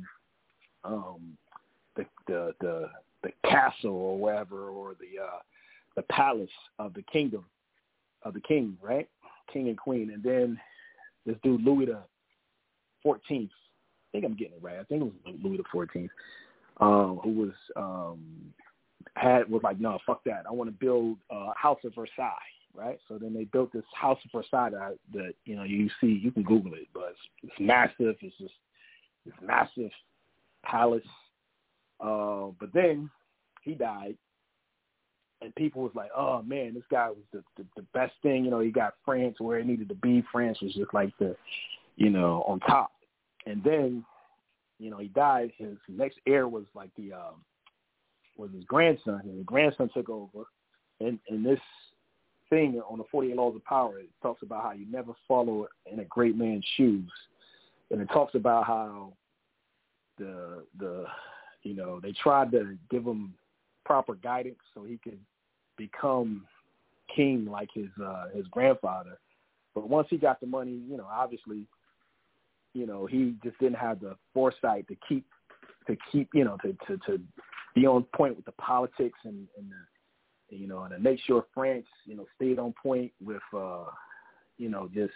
the castle or whatever, or the palace of the kingdom of the king, right? King and queen. And then this dude Louis the 14th, I think I'm getting it right. I think it was Louis the 14th. Who was like, no, fuck that. I want to build a House of Versailles, right? So then they built this House of Versailles that you know, you can Google it, but it's massive. It's just this massive palace. But then he died, and people was like, oh man, this guy was the best thing. You know, he got France where it needed to be. France was just like the, you know, on top. And then, you know, he died. His next heir was like was his grandson, and his grandson took over. And this thing on the 48 Laws of Power, it talks about how you never follow in a great man's shoes, and it talks about how the you know, they tried to give him proper guidance so he could become king like his grandfather. But once he got the money, you know, obviously, you know, he just didn't have the foresight to keep, you know, to be on point with the politics and the, you know, and to make sure France, you know, stayed on point with, you know, just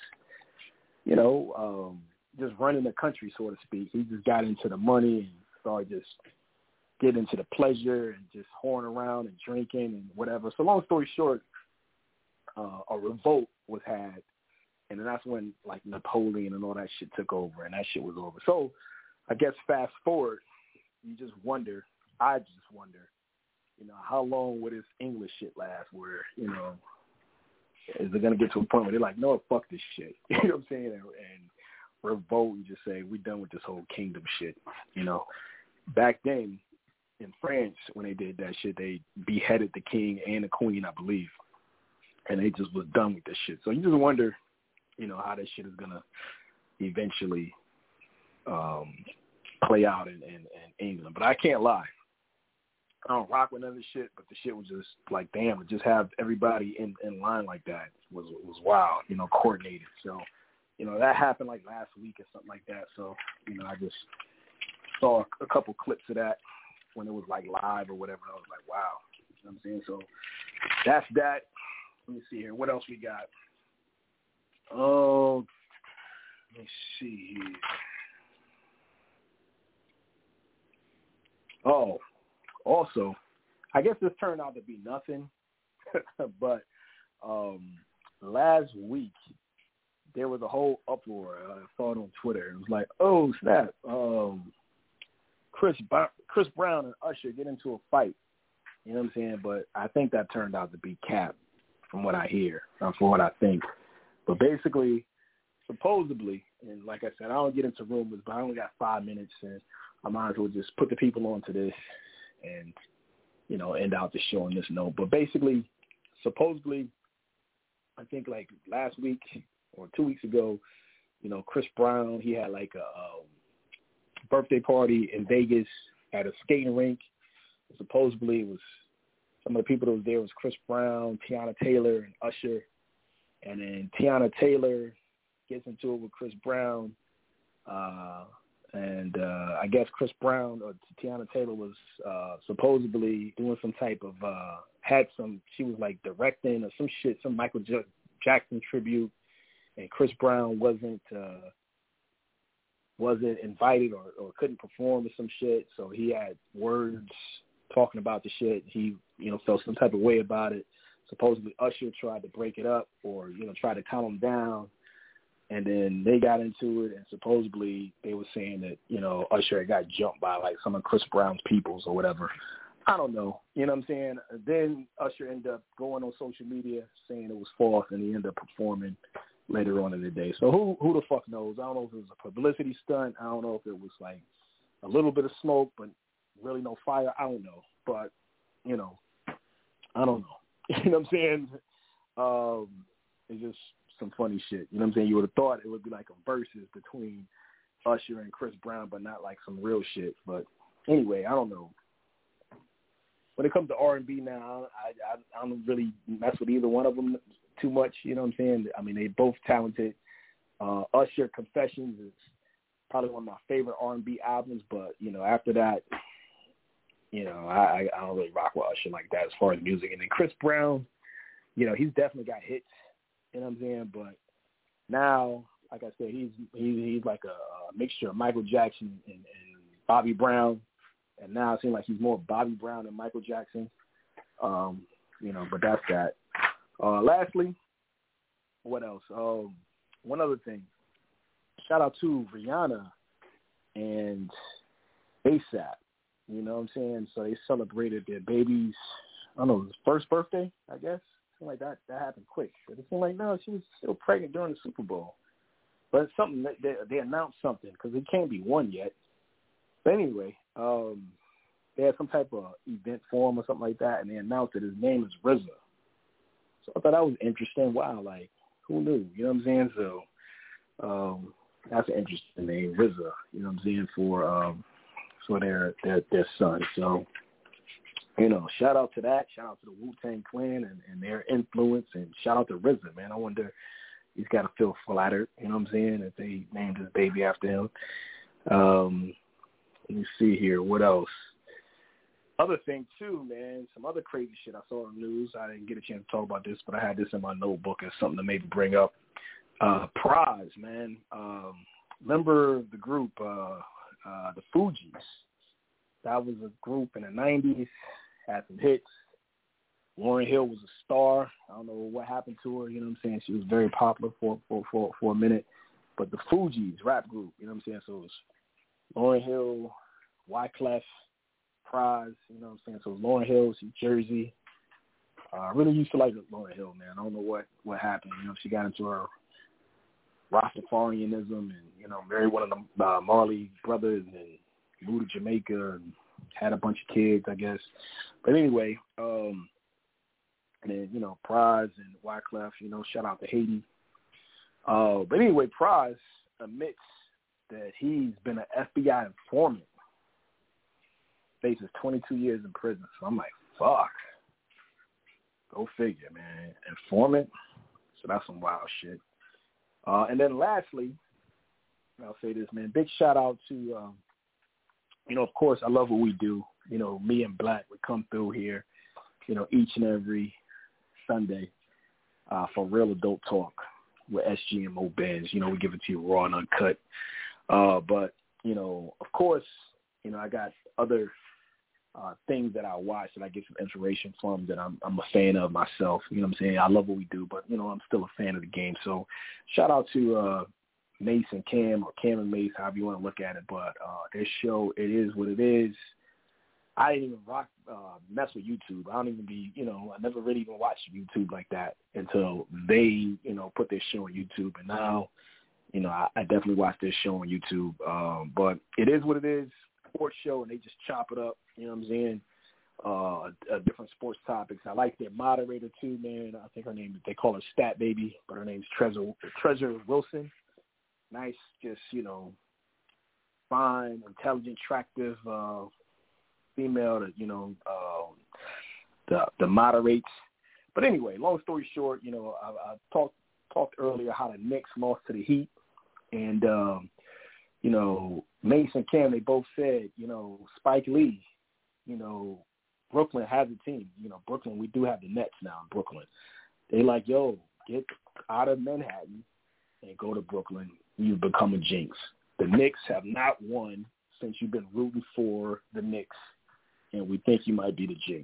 running the country, so to speak. He just got into the money and started just getting into the pleasure and just whoring around and drinking and whatever. So long story short, a revolt was had. And then that's when, like, Napoleon and all that shit took over, and that shit was over. So I guess fast forward, I just wonder, you know, how long would this English shit last, where, you know, is it going to get to a point where they're like, no, fuck this shit. You know what I'm saying? And revolt and just say, we're done with this whole kingdom shit. You know, back then in France, when they did that shit, they beheaded the king and the queen, I believe. And they just was done with this shit. So you just wonder, you know, how this shit is going to eventually play out in England. But I can't lie. I don't rock with none of this shit, but the shit was just like, damn, to just have everybody in line like that was wild, you know, coordinated. So, you know, that happened like last week or something like that. So, you know, I just saw a couple clips of that when it was like live or whatever. I was like, wow. You know what I'm saying? So that's that. Let me see here. What else we got? Oh, Let me see here. Oh, also, I guess this turned out to be nothing, but last week there was a whole uproar. I saw it on Twitter. It was like, oh, snap, Chris Brown and Usher get into a fight. You know what I'm saying? But I think that turned out to be cap from what I hear, from what I think. But basically, supposedly, and like I said, I don't get into rumors, but I only got 5 minutes, and I might as well just put the people onto this and, you know, end out the show on this note. But basically, supposedly, I think like last week or 2 weeks ago, you know, Chris Brown, he had like a birthday party in Vegas at a skating rink. Supposedly, it was some of the people that was there was Chris Brown, Tiana Taylor, and Usher. And then Tiana Taylor gets into it with Chris Brown. And I guess Chris Brown or Tiana Taylor was supposedly doing some type of, she was like directing or some shit, some Michael Jackson tribute. And Chris Brown wasn't invited or couldn't perform or some shit. So he had words talking about the shit. He, you know, felt some type of way about it. Supposedly Usher tried to break it up or, you know, try to calm him down. And then they got into it, and supposedly they were saying that, you know, Usher got jumped by, like, some of Chris Brown's peoples or whatever. I don't know. You know what I'm saying? Then Usher ended up going on social media saying it was false, and he ended up performing later on in the day. So who the fuck knows? I don't know if it was a publicity stunt. I don't know if it was, like, a little bit of smoke, but really no fire. I don't know. But, you know, I don't know. You know what I'm saying? It's just some funny shit. You know what I'm saying? You would have thought it would be like a versus between Usher and Chris Brown, but not like some real shit. But anyway, I don't know. When it comes to R&B now, I don't really mess with either one of them too much. You know what I'm saying? I mean, they both talented. Usher Confessions is probably one of my favorite R&B albums, but, you know, after that, you know, I don't really rock with Usher like that as far as music. And then Chris Brown, you know, he's definitely got hits. You know what I'm saying? But now, like I said, he's like a mixture of Michael Jackson and Bobby Brown. And now it seems like he's more Bobby Brown than Michael Jackson. You know, but that's that. Lastly, what else? One other thing. Shout out to Rihanna and ASAP. You know what I'm saying? So they celebrated their baby's, I don't know, his first birthday, I guess. Something like that. That happened quick. But it seemed like, no, she was still pregnant during the Super Bowl. But it's something that they announced something because it can't be one yet. But anyway, they had some type of event for him or something like that, and they announced that his name is RZA. So I thought that was interesting. Wow, like, who knew? You know what I'm saying? So that's an interesting name, RZA. You know what I'm saying, for their son. So, you know, shout out to that. Shout out to the Wu-Tang Clan and their influence, and shout out to RZA, man. I wonder, he's got to feel flattered, you know what I'm saying, that they named his baby after him. Let me see here. What else? Other thing, too, man, some other crazy shit I saw on the news. I didn't get a chance to talk about this, but I had this in my notebook as something to maybe bring up. Pras, man. Remember the group, the Fugees? That was a group in the 90s, had some hits. Lauryn Hill was a star. I don't know what happened to her, you know what I'm saying? She was very popular for a minute. But the Fugees, rap group, you know what I'm saying? So it was Lauryn Hill, Wyclef, Pras, you know what I'm saying? So it was Lauryn Hill, she's Jersey. I really used to like Lauryn Hill, man. I don't know what happened. You know, she got into her Rastafarianism and, you know, married one of the Marley brothers and moved to Jamaica and had a bunch of kids, I guess. But anyway, and then, you know, Pras and Wyclef, you know, shout out to Haiti. But anyway, Pras admits that he's been an FBI informant. Faces 22 years in prison. So I'm like, fuck. Go figure, man. Informant. So that's some wild shit. And then lastly, I'll say this, man. Big shout out to, you know, of course, I love what we do. You know, me and Black, we come through here, you know, each and every Sunday for Real Adult Talk. with SG and Mo Benz. You know, we give it to you raw and uncut. But, you know, of course, you know, I got other things that I watch that I get some inspiration from that I'm a fan of myself. You know what I'm saying? I love what we do, but, you know, I'm still a fan of the game. So shout out to Mace and Cam, or Cam and Mace, however you want to look at it. But their show, it is what it is. I didn't even mess with YouTube. I don't even I never really even watched YouTube like that until they, you know, put their show on YouTube. And now, you know, I definitely watch this show on YouTube. But it is what it is. Sports show, and they just chop it up. You know what I'm saying? Different sports topics. I like their moderator too, man. I think they call her Stat Baby, but her name's Treasure Wilson. Nice, just, you know, fine, intelligent, attractive female that, you know, the moderates. But anyway, long story short, you know, I talked earlier how the Knicks lost to the Heat, and you know, Mace and Cam, they both said, you know, Spike Lee, you know, Brooklyn has a team. You know, Brooklyn, we do have the Nets now in Brooklyn. They like, yo, get out of Manhattan and go to Brooklyn. You've become a jinx. The Knicks have not won since you've been rooting for the Knicks, and we think you might be the jinx.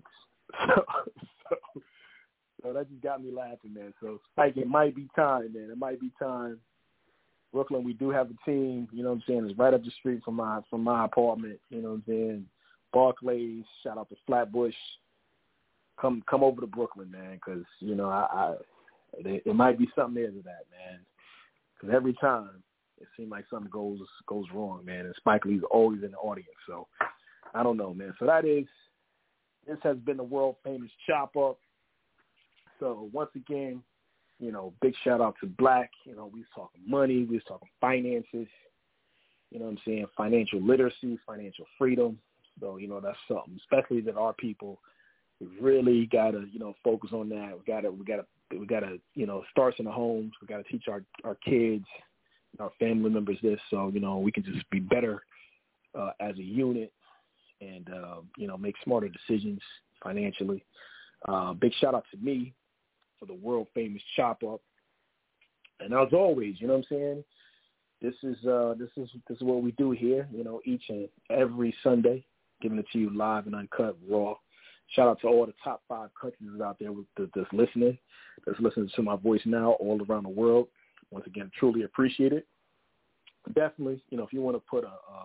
So that just got me laughing, man. So, Spike, it might be time, man. It might be time. Brooklyn, we do have a team, you know what I'm saying? It's right up the street from my apartment, you know what I'm saying? Barclays, shout out to Flatbush. Come over to Brooklyn, man, because, you know, it might be something there to that, man. Because every time it seems like something goes wrong, man, and Spike Lee's always in the audience. So I don't know, man. So this has been the world famous Chop Up. So once again, you know, big shout out to Black. You know, we was talking money, we was talking finances, you know what I'm saying, financial literacy, financial freedom. So, you know, that's something, especially that our people, we really gotta, you know, focus on that. We gotta, you know, starts in the homes. We gotta teach our kids, our family members this, so, you know, we can just be better as a unit and, you know, make smarter decisions financially. Big shout out to me for the world famous Chop Up. And as always, you know what I'm saying? This is what we do here, you know, each and every Sunday, giving it to you live and uncut, raw. Shout out to all the top 5 countries out there that's listening to my voice now all around the world. Once again, truly appreciate it. Definitely, you know, if you want to put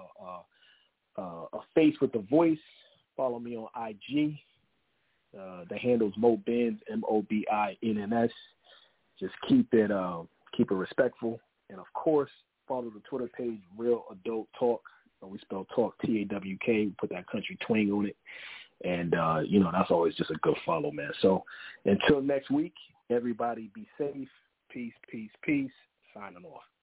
a face with the voice, follow me on IG. The handle's Mo Benz, MOBINNS. Just keep it respectful, and of course, follow the Twitter page Real Adult Talk. We spell talk TAWK. We put that country twang on it, and you know, that's always just a good follow, man. So until next week, everybody be safe. Peace, peace, peace. Signing off.